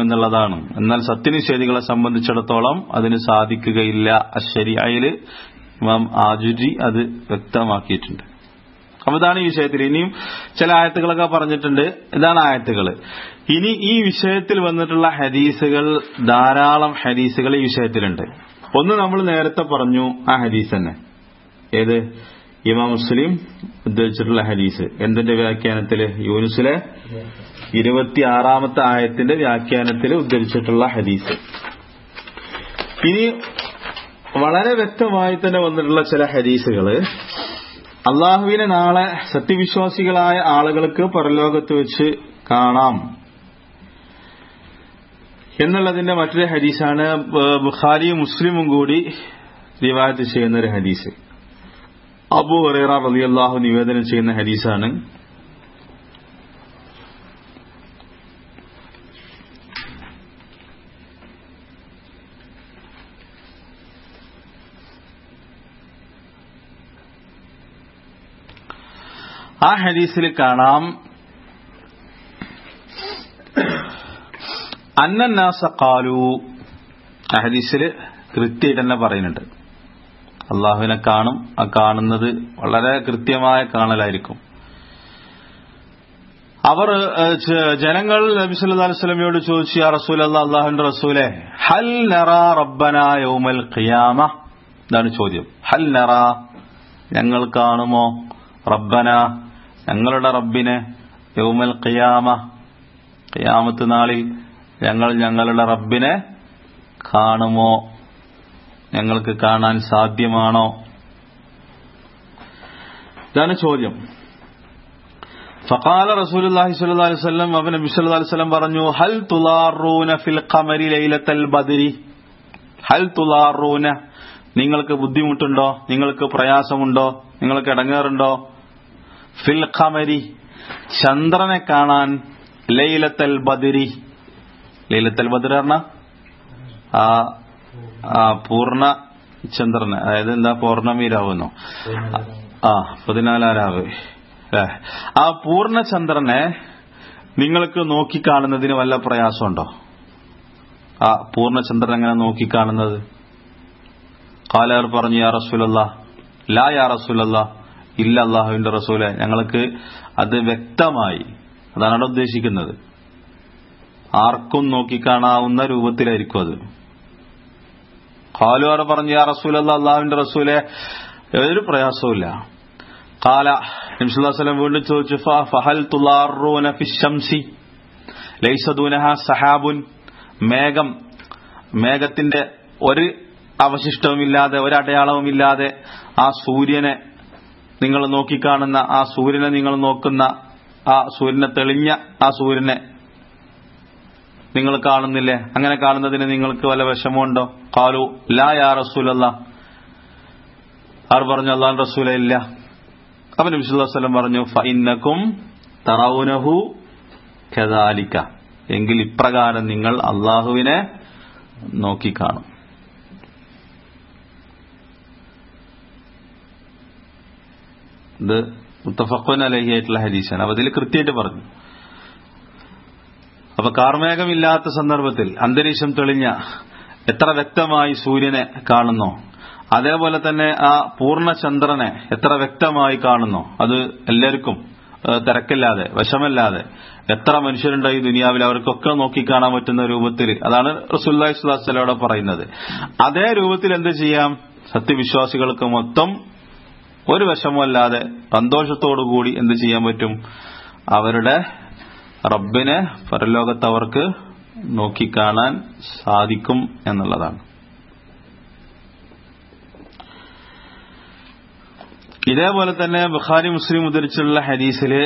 നോക്കിക്കാണുമെന്നുള്ളതാണ്. എന്നാൽ സത്യനിഷേധികളെ സംബന്ധിച്ചിടത്തോളം അതിന് സാധിക്കുകയില്ല. അശ്ശരീഅയിൽ ഇമാം ആജുരി അത് വ്യക്തമാക്കിയിട്ടുണ്ട്. അപ്പൊ ഇതാണ് ഈ വിഷയത്തിൽ. ഇനിയും ചില ആയത്തുകളൊക്കെ പറഞ്ഞിട്ടുണ്ട്. ഇതാണ് ആയത്തുകൾ. ഇനി ഈ വിഷയത്തിൽ വന്നിട്ടുള്ള ഹദീസുകൾ, ധാരാളം ഹദീസുകൾ ഈ വിഷയത്തിലുണ്ട്. ഒന്ന് നമ്മൾ നേരത്തെ പറഞ്ഞു, ആ ഹദീസ് തന്നെ. ഏത്? ഇമാം മുസ്ലിം ഉദ്ധരിച്ചിട്ടുള്ള ഹദീസ്. എന്തിന്റെ വ്യാഖ്യാനത്തില്? യൂനുസിലെ 26-ാമത്തെ ആയത്തിന്റെ വ്യാഖ്യാനത്തിൽ ഉദ്ധരിച്ചിട്ടുള്ള ഹദീസ്. ഇനി വളരെ വ്യക്തമായി തന്നെ വന്നിട്ടുള്ള ചില ഹദീസുകള് അള്ളാഹുവിനെ നാളെ സത്യവിശ്വാസികളായ ആളുകൾക്ക് പരലോകത്ത് വെച്ച് കാണാം എന്നുള്ളതിന്റെ മറ്റൊരു ഹദീസാണ്. ബുഖാരിയും മുസ്ലിമും കൂടി റിവായത്ത് ചെയ്യുന്ന ഒരു ഹദീസ്. അബൂ ഹുറൈറ റളിയല്ലാഹു നിവേദനം ചെയ്യുന്ന ഹദീസാണ്. ആ ഹദീസിൽ കാണാം, അന്നന്നാസ ഖാലു. ആ ഹദീസിൽ കൃത്യമായിട്ട് തന്നെ പറയുന്നുണ്ട്, അള്ളാഹുവിനെ കാണും. ആ കാണുന്നത് വളരെ കൃത്യമായ കാണലായിരിക്കും. അവർ ജനങ്ങൾ നബി സല്ലല്ലാഹു അലൈഹി വസല്ലമയോട് ചോദിച്ചു, യാ റസൂലല്ലാഹ്, അള്ളാഹുവിന്റെ റസൂലേ, ഹൽ നറാ റബ്ബനാ യൗമൽ ഖിയാമ. ഇതാണ് ചോദ്യം. ഹൽ നറാ, ഞങ്ങൾ കാണുമോ, റബ്ബന, ഞങ്ങളുടെ റബ്ബിനെ, യൗമൽ ഖിയാമ, ഖിയാമത്ത് നാളിൽ ഞങ്ങൾ ഞങ്ങളുടെ റബ്ബിനെ കാണുമോ, ഞങ്ങൾക്ക് കാണാൻ സാധ്യമാണോ? ഇതാണ് ചോദ്യം. ഫഖാല റസൂലുള്ളാഹി സ്വല്ലല്ലാഹു അലൈഹി വസല്ലം, നബി സല്ലല്ലാഹു അലൈഹി വസല്ലം പറഞ്ഞു, ഹൽ തുലാറൂന ഫിൽ ഖമരി ലൈലത്തൽ ബദ്രി. ഹൽ തുലാറൂന, നിങ്ങൾക്ക് ബുദ്ധിമുട്ടുണ്ടോ, നിങ്ങൾക്ക് പ്രയാസമുണ്ടോ, നിങ്ങൾക്ക് ഇടങ്ങേറുണ്ടോ? ഫിൽ ഖമരി, ചന്ദ്രനെ കാണാൻ, ലൈലത്തൽ ബദ്രി. ലൈലത്തൽ ബദ്ർ പറഞ്ഞ ആ പൂർണ്ണ ചന്ദ്രന്, അതായത് എന്താ, പൗർണമി രാവുന്നോ? 14 രാവ്. ആ പൂർണ്ണ ചന്ദ്രനെ നിങ്ങൾക്ക് നോക്കിക്കാണുന്നതിന് വല്ല പ്രയാസമുണ്ടോ? ആ പൂർണ്ണ ചന്ദ്രൻ എങ്ങനെ നോക്കിക്കാണുന്നത്? ഖാല, പറഞ്ഞു, യാ റസൂലല്ലാഹ്, ലാ യാ റസൂലല്ലാഹ്, ഇല്ല അല്ലാഹുവിന്റെ റസൂലെ, ഞങ്ങൾക്ക് അത് വ്യക്തമായി, അതാണ് അവിടെ ഉദ്ദേശിക്കുന്നത്, ആർക്കും നോക്കിക്കാണാവുന്ന രൂപത്തിലായിരിക്കും അത്. ഖാലു, അവിടെ പറഞ്ഞു, യാ റസൂലല്ലാഹ്, അല്ലാഹുവിന്റെ റസൂലെ, ഒരു പ്രയാസവുമില്ല. ഖാല, നബി സല്ലല്ലാഹു അലൈഹി വസല്ലം വീണ്ടും ചോദിച്ചു, ഫഹൽ തുലാറൂന ഫിശ്ശംസി ലൈസ ദൂനഹാ സഹാബുൻ. മേഘത്തിന്റെ ഒരു അവശിഷ്ടവുമില്ലാതെ, ഒരടയാളവുമില്ലാതെ ആ സൂര്യനെ നിങ്ങൾ നോക്കിക്കാണുന്ന, ആ സൂര്യനെ നിങ്ങൾ നോക്കുന്ന, ആ സൂര്യനെ തെളിഞ്ഞ ആ സൂര്യനെ നിങ്ങൾ കാണുന്നില്ലേ? അങ്ങനെ കാണുന്നതിന് നിങ്ങൾക്ക് വല്ല വിഷമമുണ്ടോ? ഖാലു ലാ യാ റസൂലല്ലാഹ്. ആർ പറഞ്ഞു, അല്ലാഹുവിന്റെ റസൂലേ, ഇല്ല. അപ്പോൾ നബി സല്ലല്ലാഹു അലൈഹി വസല്ലം പറഞ്ഞു, ഫഇന്നകും തറൗനഹു കദാലിക, എങ്കിൽ ഇപ്രകാരം നിങ്ങൾ അല്ലാഹുവിനെ നോക്കിക്കാണും. ഇത് മുത്തഫഖുൻ അലൈഹി ആയിട്ടുള്ള ഹദീസാണ്. അപ്പൊ അതിൽ കൃത്യമായിട്ട് പറഞ്ഞു. അപ്പൊ കാർമേഘമില്ലാത്ത സന്ദർഭത്തിൽ അന്തരീക്ഷം തെളിഞ്ഞ, എത്ര വ്യക്തമായി സൂര്യനെ കാണുന്നോ, അതേപോലെ തന്നെ ആ പൂർണ്ണചന്ദ്രനെ എത്ര വ്യക്തമായി കാണുന്നോ, അത് എല്ലാവർക്കും തിരക്കില്ലാതെ, വശമല്ലാതെ എത്ര മനുഷ്യരുണ്ടോ ഈ ദുനിയാവിൽ, അവർക്കൊക്കെ നോക്കിക്കാണാൻ പറ്റുന്ന രൂപത്തിൽ, അതാണ് റസൂലുള്ളാഹി സ്വല്ലല്ലാഹു അലൈഹി വസല്ലം പറയുന്നത്. അതേ രൂപത്തിൽ എന്ത് ചെയ്യാം? സത്യവിശ്വാസികൾക്ക് മൊത്തം ഒരു വിഷമല്ലാതെ സന്തോഷത്തോടുകൂടി എന്ത് ചെയ്യാൻ പറ്റും? അവരുടെ റബ്ബിനെ പരലോകത്ത് അവർക്ക് നോക്കിക്കാണാൻ സാധിക്കും എന്നുള്ളതാണ്. ഇതേപോലെ തന്നെ ബുഖാരി മുസ്ലിം ഉദ്ധരിച്ചുള്ള ഹദീസില്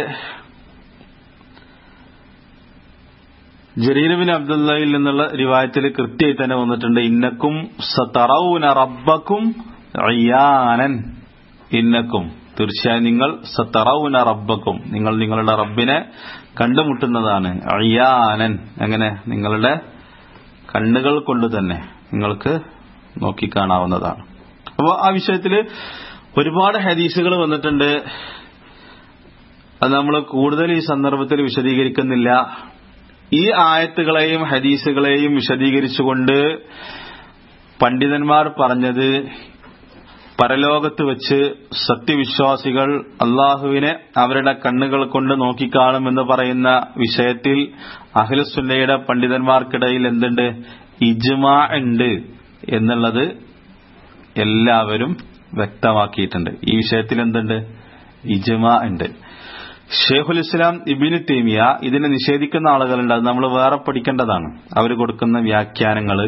ജരീർ ബിൻ അബ്ദുള്ളയിൽ നിന്നുള്ള റിവായത്തിൽ കൃത്യമായി തന്നെ വന്നിട്ടുണ്ട്, ഇന്നക്കും സതറൗന റബ്ബക്കും അയ്യാനൻ. ഇന്നക്കും, തീർച്ചയായും നിങ്ങൾ, സതറൗന റബ്ബക്കും, നിങ്ങൾ നിങ്ങളുടെ റബ്ബിനെ കണ്ടുമുട്ടുന്നതാണ്. അയ്യാനൻ, അങ്ങനെ നിങ്ങളുടെ കണ്ണുകൾ കൊണ്ട് തന്നെ നിങ്ങൾക്ക് നോക്കിക്കാണാവുന്നതാണ്. അപ്പോൾ ആ വിഷയത്തിൽ ഒരുപാട് ഹദീസുകൾ വന്നിട്ടുണ്ട്. അത് നമ്മൾ കൂടുതൽ ഈ സന്ദർഭത്തിൽ വിശദീകരിക്കുന്നില്ല. ഈ ആയത്തുകളെയും ഹദീസുകളെയും വിശദീകരിച്ചുകൊണ്ട് പണ്ഡിതന്മാർ പറഞ്ഞത്, പരലോകത്ത് വെച്ച് സത്യവിശ്വാസികൾ അള്ളാഹുവിനെ അവരുടെ കണ്ണുകൾ കൊണ്ട് നോക്കിക്കാണുമെന്ന് പറയുന്ന വിഷയത്തിൽ അഹ്ലുസുന്നയുടെ പണ്ഡിതന്മാർക്കിടയിൽ എന്തുണ്ട്? ഇജ്മാ ഉണ്ട് എന്നുള്ളത് എല്ലാവരും വ്യക്തമാക്കിയിട്ടുണ്ട്. ഈ വിഷയത്തിൽ എന്തുണ്ട്? ഇജ്മാ ഉണ്ട്. ഷെയ്ഖുൽ ഇസ്ലാം ഇബ്നു തൈമിയ ഇതിനെ നിഷേധിക്കുന്ന ആളുകളുണ്ട്. അത് നമ്മൾ വേറെ പഠിക്കേണ്ടതാണ്. അവർ കൊടുക്കുന്ന വ്യാഖ്യാനങ്ങള്,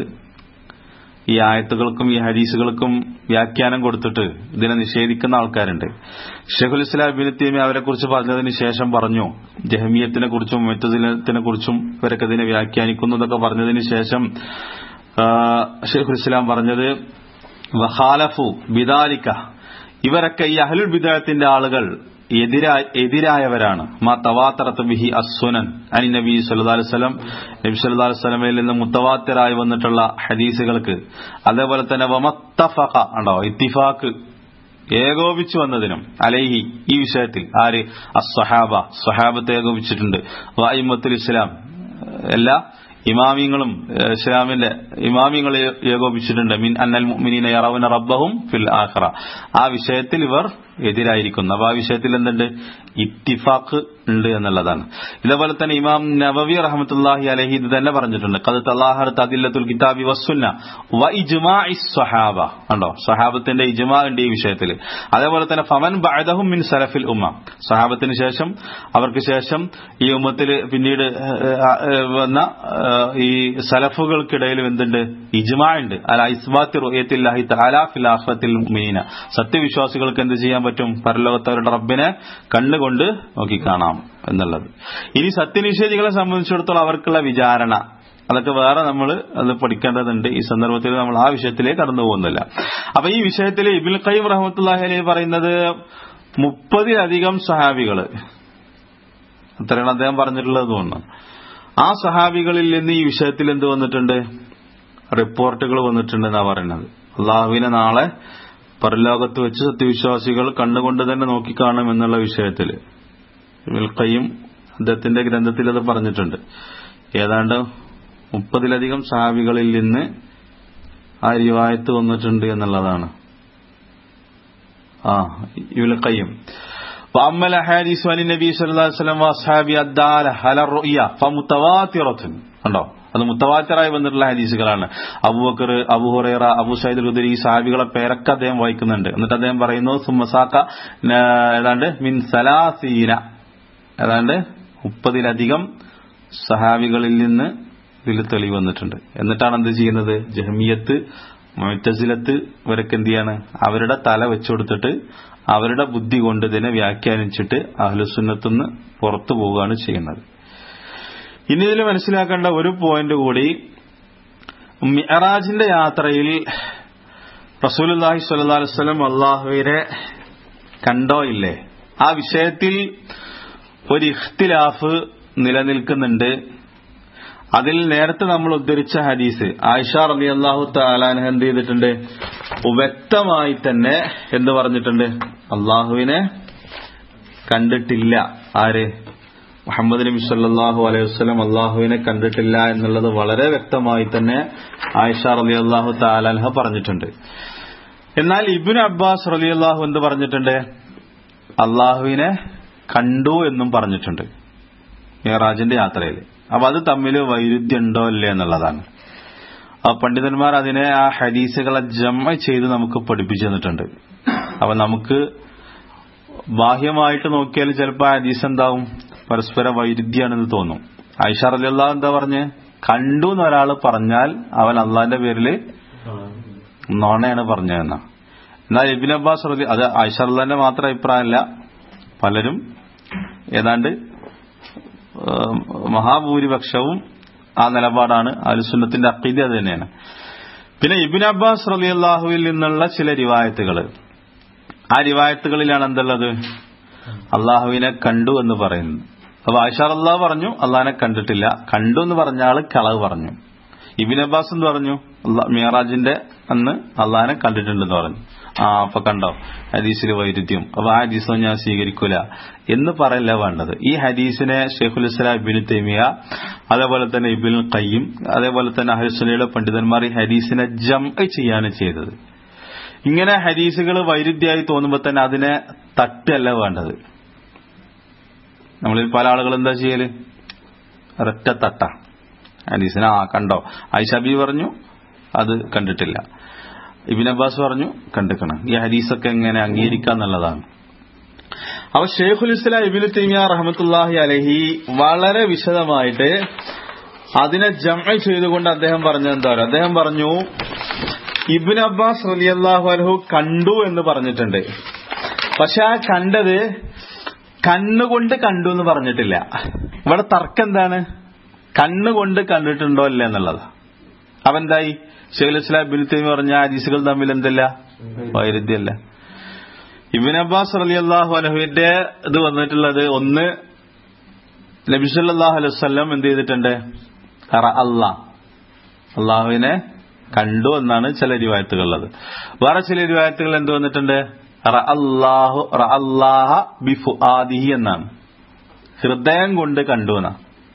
ഈ ആയത്തുകൾക്കും ഈ ഹദീസുകൾക്കും വ്യാഖ്യാനം കൊടുത്തിട്ട് ഇതിനെ നിഷേധിക്കുന്ന ആൾക്കാരുണ്ട്. ഷെയ്ഖുൽ ഇസ്ലാം ഇബ്നു തൈമിയ അവരെ കുറിച്ച് പറഞ്ഞതിന് ശേഷം പറഞ്ഞു, ജഹ്മിയത്തിനെ കുറിച്ചും മുഅ്തസിലത്തിനെ കുറിച്ചും ഇവരൊക്കെ ഇതിനെ വ്യാഖ്യാനിക്കുന്നതൊക്കെ പറഞ്ഞതിന് ശേഷം ഷെയ്ഖുൽ ഇസ്ലാം പറഞ്ഞത് വഖാലഫു ബിദാലിക, ഇവരൊക്കെ ഈ അഹ്ലുൽ ബിദ്അത്തിന്റെ ആളുകൾ എതിരായവരാണ്. മാ തവാത്തറത്ത് ബിഹി അസ്സുനൻ അനി നബി സല്ലല്ലാഹു അലൈഹി വസല്ലം, നബി സല്ലല്ലാഹു അലൈഹി വസല്ലമയിൽ നിന്ന് മുത്തവാത്തിറായി വന്നിട്ടുള്ള ഹദീസുകൾക്ക്. അതേപോലെ തന്നെ വമത്തഫഖ ഉണ്ടോ, ഇത്തിഫാഖ് ഏകോപിച്ചു വന്നതിനും അലൈഹി ഈ വിഷയത്തിൽ ആര്? അസ്സഹാബ, സ്വഹാബത്ത് ഏകോപിച്ചിട്ടുണ്ട്. വഅയിമ്മത്തുൽ ഇസ്ലാം, എല്ലാ ഇമാമിങ്ങളും ഇസ്ലാമിന്റെ ഇമാമിങ്ങൾ ഏകോപിച്ചിട്ടുണ്ട്. മിൻ അന്നൽ മുഅ്മിനീന യറൗന റബ്ബഹും ഫിൽ ആഖിറ, ആ വിഷയത്തിൽ ഇവർ എതിരായിരിക്കുന്നു. അപ്പൊ ആ വിഷയത്തിൽ എന്തുണ്ട്? ഇത്തിഫാഖ് ഉണ്ട് എന്നുള്ളതാണ്. ഇതേപോലെ തന്നെ ഇമാം നവവി റഹ്മത്തുള്ളാഹി അലൈഹി ഇത് തന്നെ പറഞ്ഞിട്ടുണ്ട്. ഖദ് തലാഹറത് അദില്ലത്തുൽ കിതാബി വസ്സുന്ന വ ഇജ്മാഇസ് സ്വഹാബ, ഉണ്ടോ, സ്വഹാബത്തിന്റെ ഇജ്മാ ഉണ്ട് ഈ വിഷയത്തിൽ. അതേപോലെ തന്നെ ഫമൻ ബഅദഹും മിൻ സലഫിൽ ഉമ്മ, സ്വഹാബത്തിന് ശേഷം അവർക്ക് ശേഷം ഈ ഉമ്മത്തിൽ പിന്നീട് വന്ന ഈ സലഫുകൾക്കിടയിലും എന്തുണ്ട്? ഇജ്മാ ഉണ്ട്. അല ഇസ്ബാത്തി റുയത്തില്ലാഹി തആല ഫിൽ ആഖിറത്തിൽ മുഅ്മിനീന, സത്യവിശ്വാസികൾക്ക് എന്ത് ചെയ്യാൻ പറ്റും? പരലോകത്തവരുടെ റബ്ബിനെ കണ്ണുകൊണ്ട് നോക്കിക്കാണാം എന്നുള്ളത്. ഇനി സത്യനിഷേധികളെ സംബന്ധിച്ചിടത്തോളം അവർക്കുള്ള വിചാരണ, അതൊക്കെ വേറെ നമ്മൾ അത് പഠിക്കേണ്ടതുണ്ട്. ഈ സന്ദർഭത്തിൽ നമ്മൾ ആ വിഷയത്തിലേക്ക് കടന്നു പോകുന്നില്ല. അപ്പൊ ഈ വിഷയത്തിൽ ഇബ്നുൽ ഖയ്യിം റഹ്മത്തുള്ളാഹി അലൈഹി പറയുന്നത് 30-ലധികം സഹാബികള്, അത്രയാണ് അദ്ദേഹം പറഞ്ഞിട്ടുള്ളത് തോന്നുന്നു. ആ സഹാബികളിൽ നിന്ന് ഈ വിഷയത്തിൽ എന്ത് വന്നിട്ടുണ്ട്? റിപ്പോർട്ടുകൾ വന്നിട്ടുണ്ടെന്നാ പറയുന്നത്. അള്ളാഹുവിനെ നാളെ പരലോകത്ത് വെച്ച് സത്യവിശ്വാസികൾ കണ്ണുകൊണ്ട് തന്നെ നോക്കിക്കാണും എന്നുള്ള വിഷയത്തിൽ ഇബ്നുൽ ഖയ്യിം അദ്ദേഹത്തിന്റെ ഗ്രന്ഥത്തിൽ അത് പറഞ്ഞിട്ടുണ്ട്. ഏതാണ്ട് 30-ലധികം സഹാബികളിൽ നിന്ന് ആ റിവായത്ത് വന്നിട്ടുണ്ട് എന്നുള്ളതാണ്. ഇബ്നുൽ ഖയ്യിം وأما الأحاديث عن النبي صلى الله عليه وسلم وأصحابه الدالة على الرؤيا فمتواترة, ഉണ്ടോ, അത് മുത്തവാത്തിറായി വന്നിട്ടുള്ള ഹദീസുകളാണ്. അബൂബക്കർ, അബൂ ഹുറൈറ, അബൂ സഈദ് അൽ ഖുദരി, ഈ സഹാബികളെ പേരൊക്കെ അദ്ദേഹം വായിക്കുന്നുണ്ട്. എന്നിട്ട് അദ്ദേഹം പറയുന്നു സുമ്മസാക്ക ഏതാണ്ട് മിൻ സലാസീന, ഏതാണ്ട് 30-ലധികം സഹാബികളിൽ നിന്ന് ഇതിൽ തെളിവ് വന്നിട്ടുണ്ട്. എന്നിട്ടാണ് എന്ത് ചെയ്യുന്നത്? ജഹ്മിയത്ത്, മുഅ്തസിലത്ത് ഇവരൊക്കെ എന്ത് ചെയ്യാണ്? അവരുടെ തല വെച്ചുകൊടുത്തിട്ട് അവരുടെ ബുദ്ധി കൊണ്ട് ഇതിനെ വ്യാഖ്യാനിച്ചിട്ട് അഹ്ലുസുന്നത്തുനിന്ന് പുറത്തു പോവുകയാണ് ചെയ്യുന്നത്. ഇനി ഇതിൽ മനസ്സിലാക്കേണ്ട ഒരു പോയിന്റ് കൂടി, മിഅ്റാജിന്റെ യാത്രയിൽ റസൂലുള്ളാഹി സ്വല്ലല്ലാഹു അലൈഹി വസല്ലം അല്ലാഹുവിനെ കണ്ടോ ഇല്ലേ, ആ വിഷയത്തിൽ ഒരു ഇഖ്തിലാഫ് നിലനിൽക്കുന്നുണ്ട്. അതിൽ നേരത്തെ നമ്മൾ ഉദ്ധരിച്ച ഹദീസ് ആയിഷ റളിയല്ലാഹു തആല അൻഹ എന്ത് ചെയ്തിട്ടുണ്ട്? വ്യക്തമായി തന്നെ എന്ത് പറഞ്ഞിട്ടുണ്ട്? അള്ളാഹുവിനെ കണ്ടിട്ടില്ല. ആര്? മുഹമ്മദ് നബി സല്ലല്ലാഹു അലൈഹി വസല്ലം അള്ളാഹുവിനെ കണ്ടിട്ടില്ല എന്നുള്ളത് വളരെ വ്യക്തമായി തന്നെ ആയിഷ റളിയല്ലാഹു തആല അൻഹ പറഞ്ഞിട്ടുണ്ട്. എന്നാൽ ഇബ്നു അബ്ബാസ് റളിയല്ലാഹു എന്ത് പറഞ്ഞിട്ടുണ്ട്? അള്ളാഹുവിനെ കണ്ടു എന്നും പറഞ്ഞിട്ടുണ്ട് മിഅ്റാജിന്റെ യാത്രയിൽ. അപ്പൊ അത് തമ്മിൽ വൈരുദ്ധ്യം ഉണ്ടോ ഇല്ലേ എന്നുള്ളതാണ്. ആ പണ്ഡിതന്മാർ അതിനെ ആ ഹദീസുകളെ ജമ ചെയ്ത് നമുക്ക് പഠിപ്പിച്ചു തന്നിട്ടുണ്ട്. അപ്പൊ നമുക്ക് ബാഹ്യമായിട്ട് നോക്കിയാൽ ചിലപ്പോൾ ആ ഹദീസ് എന്താവും? പരസ്പര വൈരുദ്ധ്യാണെന്ന് തോന്നും. ആയിഷ റളിയല്ലാഹു എന്താ പറഞ്ഞ്? കണ്ടു എന്നൊരാൾ പറഞ്ഞാൽ അവൻ അള്ളാന്റെ പേരിൽ നോണയാണ് പറഞ്ഞതെന്ന. എന്നാൽ ഇബ്നു അബ്ബാസ് അത് ആയിഷ റളിയല്ലാഹുവിന്റെ മാത്രം അഭിപ്രായമല്ല, പലരും ഏതാണ്ട് മഹാഭൂരിപക്ഷവും ആ നിലപാടാണ്. അഹ്ലുസുന്നത്തിന്റെ അഖീദ അത് തന്നെയാണ്. പിന്നെ ഇബ്നു അബ്ബാസ് റളിയല്ലാഹുവിൽ നിന്നുള്ള ചില റിവായത്തുകൾ, ആ റിവായത്തുകളിലാണ് എന്തുള്ളത്? അള്ളാഹുവിനെ കണ്ടു എന്ന് പറയുന്നത്. അപ്പൊ ആയിഷ റളിയല്ലാഹു പറഞ്ഞു അള്ളാഹിനെ കണ്ടിട്ടില്ല, കണ്ടു എന്ന് പറഞ്ഞ ആള് കളവ് പറഞ്ഞു. ഇബ്നു അബ്ബാസ് എന്ന് പറഞ്ഞു മിഅ്റാജിന്റെ അന്ന് അള്ളാഹിനെ കണ്ടിട്ടുണ്ടെന്ന് പറഞ്ഞു. അപ്പൊ കണ്ടോ ഹദീസിൽ വൈരുദ്ധ്യം, അപ്പൊ ആ ഹദീസൊന്നും ഞാൻ സ്വീകരിക്കൂല എന്ന് പറയല്ല വേണ്ടത്. ഈ ഹദീസിനെ ഷെയ്ഖുൽ ഇസ്ലാം ഇബ്നു തൈമിയ, അതേപോലെ തന്നെ ഇബ്നുൽ ഖയ്യിം, അതേപോലെ തന്നെ അഹ്ലുസുന്നയുടെ പണ്ഡിതന്മാർ ഈ ഹദീസിനെ ജംഅ ചെയ്യാണ് ചെയ്തത്. ഇങ്ങനെ ഹദീസുകൾ വൈരുദ്ധ്യമായി തോന്നുമ്പോൾ തന്നെ അതിനെ തട്ടല്ല വേണ്ടത്. നമ്മളിൽ പല ആളുകൾ എന്താ ചെയ്യല്? ഒരൊറ്റ തട്ട ഹദീസിനെ കണ്ടോ, ആയിഷ ബീവി പറഞ്ഞു അത് കണ്ടിട്ടില്ല, ഇബ്നു അബ്ബാസ് പറഞ്ഞു കണ്ടിക്കണം. ഈ ഹദീസൊക്കെ എങ്ങനെ അംഗീകരിക്കാന്നുള്ളതാണ്. അപ്പൊ ശൈഖുൽ ഇസ്ലാം ഇബ്നു തൈമിയ്യ റഹ്മത്തുള്ളാഹി അലൈഹി വളരെ വിശദമായിട്ട് അതിനെ ജംഅ് ചെയ്തുകൊണ്ട് അദ്ദേഹം പറഞ്ഞത് എന്താ പറയുക? അദ്ദേഹം പറഞ്ഞു ഇബ്നു അബ്ബാസ് റളിയല്ലാഹു അൻഹു കണ്ടു എന്ന് പറഞ്ഞിട്ടുണ്ട്. പക്ഷെ ആ കണ്ടത് കണ്ണുകൊണ്ട് കണ്ടു എന്ന് പറഞ്ഞിട്ടില്ല. ഇവിടെ തർക്കം എന്താണ്? കണ്ണുകൊണ്ട് കണ്ടിട്ടുണ്ടോ അല്ല എന്നുള്ളത്. അപ്പൊ എന്തായി? ശൈഖുൽ ഇസ്ലാം ഇബ്നു തൈമിയ്യ പറഞ്ഞ ഹദീസുകൾ തമ്മിൽ എന്തല്ല? വൈരുദ്ധ്യമല്ല. ഇബ്നു അബ്ബാസ് റളിയല്ലാഹു അൻഹുവിന്റെ ഇത് വന്നിട്ടുള്ളത്, ഒന്ന് നബി സല്ലല്ലാഹു അലൈഹി വസല്ലം എന്ത് ചെയ്തിട്ടുണ്ട്? അള്ളാഹുവിനെ കണ്ടു എന്നാണ് ചില റിവായത്തുകളുള്ളത്. വേറെ ചില റിവായത്തുകൾ എന്ത് വന്നിട്ടുണ്ട്? റഅല്ലാഹ ബിഫുആദിഹി എന്നാണ്, ഹൃദയം കൊണ്ട് കണ്ടു എന്നാ.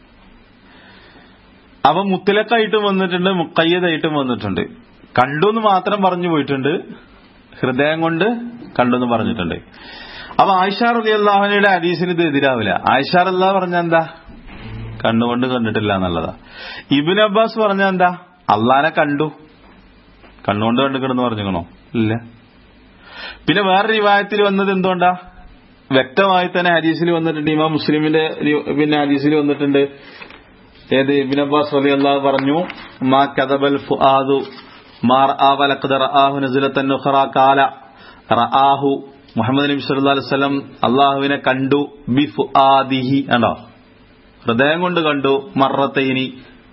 അപ്പൊ മുത്തലക്കായിട്ടും വന്നിട്ടുണ്ട്, മുഖയ്യദായിട്ടും വന്നിട്ടുണ്ട്. കണ്ടു എന്ന് മാത്രം പറഞ്ഞു പോയിട്ടുണ്ട്, ഹൃദയം കൊണ്ട് കണ്ടു എന്ന് പറഞ്ഞിട്ടുണ്ട്. അപ്പൊ ആയിഷ റളിയല്ലാഹു അൻഹയുടെ ഹദീസിന് ഇത് എതിരാവില്ല. ആയിഷ റളിയല്ലാഹു പറഞ്ഞ എന്താ? കണ്ണുകൊണ്ട് കണ്ടിട്ടില്ല എന്നുള്ളതാ. ഇബ്നു അബ്ബാസ് പറഞ്ഞ എന്താ? അള്ളാനെ കണ്ടു, കണ്ണുകൊണ്ട് കണ്ടിക്കണെന്ന് പറഞ്ഞിക്കണോ? ഇല്ല. പിന്നെ വേറെ റിവായത്തിൽ വന്നത് എന്തുകൊണ്ടാ? വ്യക്തമായി തന്നെ ഹദീസിൽ വന്നിട്ടുണ്ട്, ഇമാം മുസ്ലിമിന്റെ പിന്നെ ഹദീസിൽ വന്നിട്ടുണ്ട്. ഏത്? ഇബ്നു അബ്ബാസ് റളിയല്ലാഹു പറഞ്ഞു, മാ കദബൽ ഫുആദു മാ റആ വലഖദ റആഹു നസ്ലതൻ ഉഖറ ഖാല റആഹു മുഹമ്മദ് നബി സല്ലല്ലാഹു അലൈഹി വസല്ലം അല്ലാഹുവിനെ കണ്ടു ബിഫുആദിഹി, ആണോ? ഹൃദയം കൊണ്ട് കണ്ടു, മറത്തൈനി,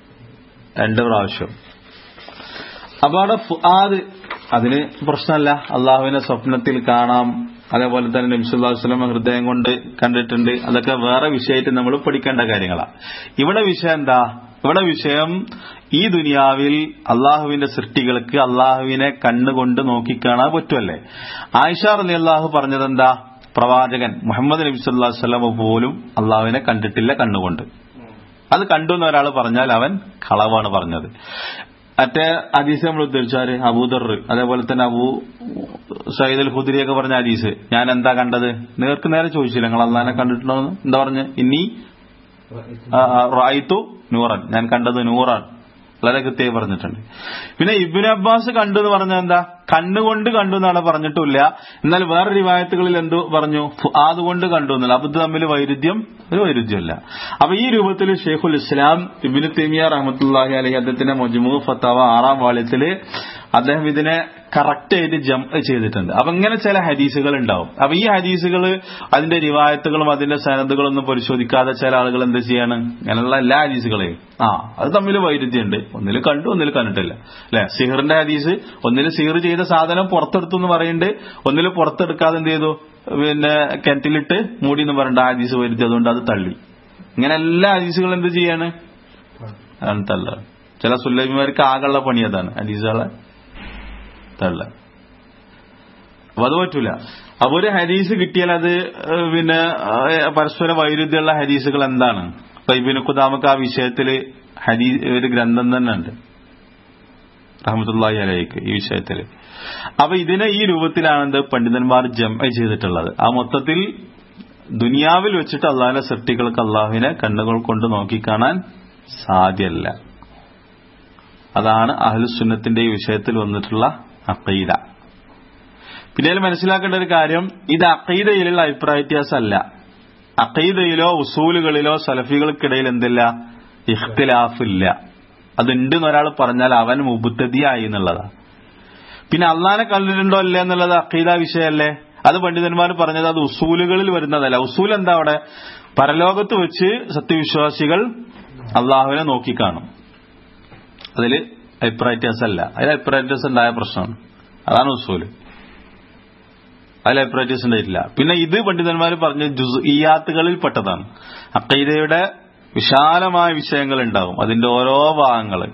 2 പ്രാവശ്യം. അപ്പൊ അവിടെ ഫുആദ് അതിന് പ്രശ്നമല്ല, അള്ളാഹുവിനെ സ്വപ്നത്തിൽ കാണാം. അതേപോലെ തന്നെ നബി സല്ലല്ലാഹു അലൈഹി വസല്ലം ഹൃദയം കൊണ്ട് കണ്ടിട്ടുണ്ട്. അതൊക്കെ വേറെ വിഷയമായിട്ട് നമ്മൾ പഠിക്കേണ്ട കാര്യങ്ങളാണ്. ഇവിടെ വിഷയം എന്താ? ഇവിടെ വിഷയം ഈ ദുനിയാവിൽ അള്ളാഹുവിന്റെ സൃഷ്ടികൾക്ക് അള്ളാഹുവിനെ കണ്ണുകൊണ്ട് നോക്കിക്കാണാൻ പറ്റുമല്ലേ? ആയിഷ റളിയല്ലാഹു പറഞ്ഞതെന്താ? പ്രവാചകൻ മുഹമ്മദ് നബി സല്ലല്ലാഹു അലൈഹി വസല്ലം പോലും അള്ളാഹുവിനെ കണ്ടിട്ടില്ല കണ്ണുകൊണ്ട്. അത് കണ്ടു എന്ന് ഒരാൾ പറഞ്ഞാൽ അവൻ കളവാണ് പറഞ്ഞത്. മറ്റേ ഹദീസ് നമ്മൾ ഉദ്ധരിച്ചാല് അബൂദർ, അതേപോലെ തന്നെ അബൂ സയ്യിദ് അൽ ഖുദരിയൊക്കെ പറഞ്ഞ ഹദീസ്, ഞാൻ എന്താ കണ്ടത്? നേർക്ക് നേരെ ചോദിച്ചില്ല, നിങ്ങൾ അള്ളാഹിനെ കണ്ടിട്ടുണ്ടോ? എന്താ പറഞ്ഞ്? ഇന്നി റഅയ്തു നൂറൻ, ഞാൻ കണ്ടത് നൂറാൻ. വളരെ കൃത്യമായി പറഞ്ഞിട്ടുണ്ട്. പിന്നെ ഇബ്നു അബ്ബാസ് കണ്ടു എന്ന് പറഞ്ഞാൽ എന്താ? കണ്ണുകൊണ്ട് കണ്ടു എന്നാണ് പറഞ്ഞിട്ടില്ല. എന്നാൽ വേറെ റിവായത്തുകളിൽ എന്തു പറഞ്ഞു? ഫുആദ് കൊണ്ട് കണ്ടു എന്നല്ല. അപ്പൊ ഇത് തമ്മിൽ ഒരു വൈരുദ്ധ്യമല്ല. അപ്പൊ ഈ രൂപത്തിൽ ശൈഖുൽ ഇസ്ലാം ഇബ്നു തൈമിയ്യ റഹ്മത്തുള്ളാഹി അലൈഹി അദ്ദേഹത്തിന്റെ മജ്മൂ ഫത്താവ 6ാം വാള്യത്തില് അദ്ദേഹം ഇതിനെ കറക്റ്റ് ആയിട്ട് ജംഅ് ചെയ്തിട്ടുണ്ട്. അപ്പൊ ഇങ്ങനെ ചില ഹദീസുകൾ ഉണ്ടാവും. അപ്പൊ ഈ ഹദീസുകൾ അതിന്റെ റിവായത്തുകളും അതിന്റെ സനദുകളൊന്നും പരിശോധിക്കാതെ ചില ആളുകൾ എന്ത് ചെയ്യാണ്? അങ്ങനെയുള്ള എല്ലാ ഹദീസുകളെയും അത് തമ്മിൽ വൈരുദ്ധ്യമുണ്ട്. ഒന്നിൽ കണ്ടു, ഒന്നിൽ കണ്ടിട്ടില്ല. അല്ലെ? സിഹറിന്റെ ഹദീസ്, ഒന്നിൽ സിഹർ ചെയ്ത സാധനം പുറത്തെടുത്തു എന്ന് പറയുന്നുണ്ട്, ഒന്നിൽ പുറത്തെടുക്കാതെ എന്ത് ചെയ്തു? പിന്നെ കിണറ്റിലിട്ട് മൂടി എന്ന് പറയേണ്ട ഹദീസ് വരുത്തി, അതുകൊണ്ട് അത് തള്ളി. ഇങ്ങനെ എല്ലാ ഹദീസുകളും എന്ത് ചെയ്യാണ്? അതാണ് തള്ള. ചില സുല്ലൈമാർക്ക് ആകെയുള്ള പണി അതാണ്, ഹദീസുകളെ തള്ള. അപ്പൊ അത് പറ്റൂല. അപ്പൊ ഒരു ഹദീസ് കിട്ടിയാൽ അത് പിന്നെ പരസ്പര വൈരുദ്ധ്യമുള്ള ഹദീസുകൾ എന്താണ്? ഇപ്പൊ ഇബ്നു ഖുദാമക്ക് ആ വിഷയത്തില് ഒരു ഗ്രന്ഥം തന്നെ ഉണ്ട് റഹ്മത്തുള്ളാഹി അലൈഹി ഈ വിഷയത്തില്. അപ്പൊ ഇതിനെ ഈ രൂപത്തിലാണ് പണ്ഡിതന്മാർ ജംഅ് ചെയ്തിട്ടുള്ളത്. ആ മൊത്തത്തിൽ ദുനിയാവിൽ വെച്ചിട്ട് അള്ളാഹിന്റെ സൃഷ്ടികൾക്ക് അള്ളാഹുവിനെ കണ്ണുകൾ കൊണ്ട് നോക്കിക്കാണാൻ സാധ്യമല്ല. അതാണ് അഹ്ലുസുന്നത്തിന്റെ ഈ വിഷയത്തിൽ വന്നിട്ടുള്ള അഖീദ. പിന്നെ മനസ്സിലാക്കേണ്ട ഒരു കാര്യം, ഇത് അഖീദയിലുള്ള അഭിപ്രായ വ്യത്യാസമല്ല. അഖീദയിലോ ഉസൂലുകളിലോ സലഫികൾക്കിടയിൽ എന്തില്ല? ഇഖ്തിലാഫില്ല. അതുണ്ടെന്ന് ഒരാൾ പറഞ്ഞാൽ അവൻ മുബ്തദിയായി എന്നുള്ളതാണ്. പിന്നെ അള്ളാഹിനെ കണ്ടിട്ടുണ്ടോ അല്ലേ എന്നുള്ളത് അഖീദ വിഷയമല്ലേ? അത് പണ്ഡിതന്മാർ പറഞ്ഞത് അത് ഉസൂലുകളിൽ വരുന്നതല്ല. ഉസൂൽ എന്താ? അവിടെ പരലോകത്ത് വെച്ച് സത്യവിശ്വാസികൾ അള്ളാഹുവിനെ നോക്കിക്കാണും. അതില് അഭിപ്രായ വ്യത്യാസമല്ല. അതിൽ അഭിപ്രായ വ്യത്യാസം ഉണ്ടായ പ്രശ്നമാണ്. അതാണ് ഉസൂല്. അതിൽ അഭിപ്രായ വ്യത്യാസം ഉണ്ടായിട്ടില്ല. പിന്നെ ഇത് പണ്ഡിതന്മാർ പറഞ്ഞ ജുസ്ഇയാത്തുകളിൽ പെട്ടതാണ്. അഖീദയുടെ വിശാലമായ വിഷയങ്ങൾ ഉണ്ടാവും, അതിന്റെ ഓരോ ഭാഗങ്ങള്,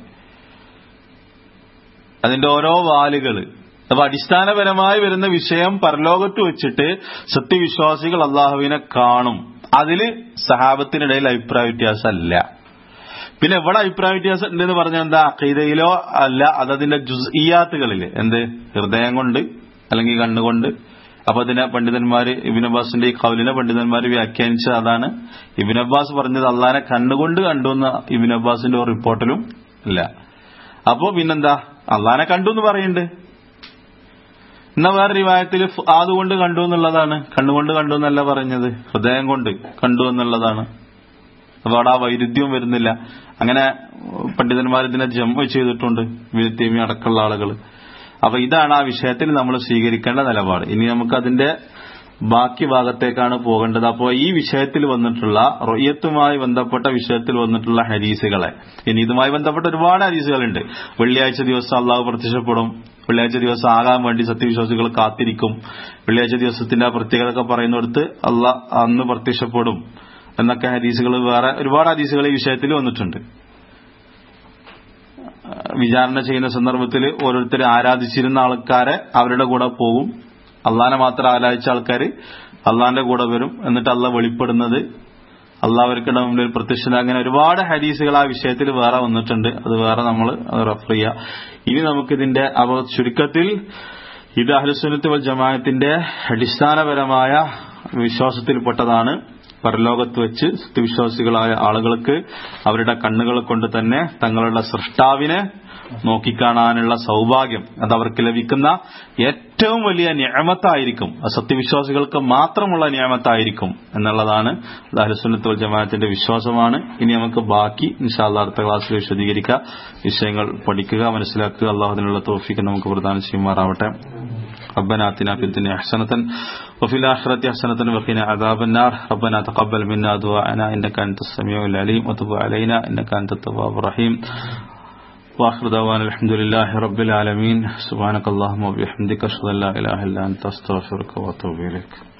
അതിന്റെ ഓരോ വാലുകള്. അപ്പൊ അടിസ്ഥാനപരമായി വരുന്ന വിഷയം പരലോകത്ത് വെച്ചിട്ട് സത്യവിശ്വാസികൾ അള്ളാഹുവിനെ കാണും. അതില് സഹാബത്തിനിടയിൽ അഭിപ്രായ വ്യത്യാസമല്ല. പിന്നെ എവിടെ അഭിപ്രായ വ്യത്യാസം ഉണ്ടെന്ന് പറഞ്ഞാൽ എന്താ? അഖീദയിലോ അല്ല, അതതിന്റെ ജുസ്ഇയാത്തുകളില്. എന്ത്? ഹൃദയം കൊണ്ട് അല്ലെങ്കിൽ കണ്ണുകൊണ്ട്. അപ്പൊ അതിനെ പണ്ഡിതന്മാര് ഇബ്നു അബ്ബാസിന്റെ ഈ ഖൗലിനെ പണ്ഡിതന്മാര് വ്യാഖ്യാനിച്ച അതാണ് ഇബ്നു അബ്ബാസ് പറഞ്ഞത് അള്ളാനെ കണ്ണുകൊണ്ട് കണ്ടു എന്ന ഇബ്നു അബ്ബാസിന്റെ ഒരു റിപ്പോർട്ടിലും ഇല്ല. അപ്പോ പിന്നെന്താ അള്ളാനെ കണ്ടു എന്ന് പറയുന്നുണ്ട്. എന്നാ വേറെ റിവായത്തിൽ അതുകൊണ്ട് കണ്ടു എന്നുള്ളതാണ്, കണ്ണുകൊണ്ട് കണ്ടു എന്നല്ല പറഞ്ഞത്, ഹൃദയം കൊണ്ട് കണ്ടു എന്നുള്ളതാണ്. അപ്പൊ അവിടെ ആ വൈരുദ്ധ്യവും വരുന്നില്ല. അങ്ങനെ പണ്ഡിതന്മാർ ഇതിനെ ജംഅ് ചെയ്തിട്ടുണ്ട്, ഇബ്നു തൈമിയ്യ അടക്കമുള്ള ആളുകൾ. അപ്പൊ ഇതാണ് ആ വിഷയത്തിൽ നമ്മൾ സ്വീകരിക്കേണ്ട നിലപാട്. ഇനി നമുക്ക് അതിന്റെ ബാക്കി ഭാഗത്തേക്കാണ് പോകേണ്ടത്. അപ്പോൾ ഈ വിഷയത്തിൽ വന്നിട്ടുള്ള റൊയ്യത്തുമായി ബന്ധപ്പെട്ട വിഷയത്തിൽ വന്നിട്ടുള്ള ഹദീസുകളെ, ഇനി ഇതുമായി ബന്ധപ്പെട്ട ഒരുപാട് ഹദീസുകളുണ്ട്. വെള്ളിയാഴ്ച ദിവസം അള്ളാഹു പ്രത്യക്ഷപ്പെടും, വെള്ളിയാഴ്ച ദിവസം ആകാൻ വേണ്ടി സത്യവിശ്വാസികൾ കാത്തിരിക്കും, വെള്ളിയാഴ്ച ദിവസത്തിന്റെ ആ പ്രത്യേകത പറയുന്നിടത്ത് അള്ളാഹ് അന്ന് പ്രത്യക്ഷപ്പെടും എന്നൊക്കെ ഹദീസുകൾ, വേറെ ഒരുപാട് ഹദീസുകൾ ഈ വിഷയത്തിൽ വന്നിട്ടുണ്ട്. വിചാരണ ചെയ്യുന്ന സന്ദർഭത്തിൽ ഓരോരുത്തർ ആരാധിച്ചിരുന്ന ആൾക്കാരെ അവരുടെ കൂടെ പോകും, അള്ളാനെ മാത്രം ആരാധിച്ച ആൾക്കാർ അള്ളാന്റെ കൂടെ വരും, എന്നിട്ട് അള്ളാഹ് വെളിപ്പെടുന്നത് അള്ളാഹ് അവർക്കിടെ മുമ്പിൽ പ്രത്യക്ഷത. അങ്ങനെ ഒരുപാട് ഹദീസുകൾ ആ വിഷയത്തിൽ വേറെ വന്നിട്ടുണ്ട്. അത് വേറെ നമ്മൾ റെഫർ ചെയ്യുക. ഇനി നമുക്കിതിന്റെ ചുരുക്കത്തിൽ ഇത് അഹ്ലുസുന്നത്ത് വൽ ജമാഅത്തിന്റെ അടിസ്ഥാനപരമായ വിശ്വാസത്തിൽപ്പെട്ടതാണ്. പരലോകത്ത് വെച്ച് സത്യവിശ്വാസികളായ ആളുകൾക്ക് അവരുടെ കണ്ണുകൾ കൊണ്ട് തന്നെ തങ്ങളുടെ സൃഷ്ടാവിനെ നോക്കിക്കാണാനുള്ള സൗഭാഗ്യം അത് അവർക്ക് ലഭിക്കുന്ന ഏറ്റവും വലിയ നിഅമത്തായിരിക്കും. സത്യവിശ്വാസികൾക്ക് മാത്രമുള്ള നിഅമത്തായിരിക്കും എന്നുള്ളതാണ് അഹ്ലുസുന്നത്ത് വൽ ജമാഅത്തിന്റെ വിശ്വാസമാണ്. ഇനി നമുക്ക് ബാക്കി ഇൻഷാ അല്ലാഹ് അടുത്ത ക്ലാസ്സിൽ വിശദീകരിക്കുക, വിഷയങ്ങൾ പഠിക്കുക, മനസ്സിലാക്കുക. അല്ലാഹു അതിനുള്ള തൗഫീഖ് നമുക്ക് പ്രദാനം ചെയ്യുമാറാവട്ടെ. ربنا آتنا في الدنيا حسنة وفي الآخرة حسنة وقنا عذاب النار. ربنا تقبل منا دعاءنا إنك أنت السميع العليم وتب علينا إنك أنت التواب الرحيم. وآخر دعوانا الحمد لله رب العالمين. سبحانك اللهم وبحمدك أشهد أن لا إله إلا أنت أستغفرك وأتوب إليك.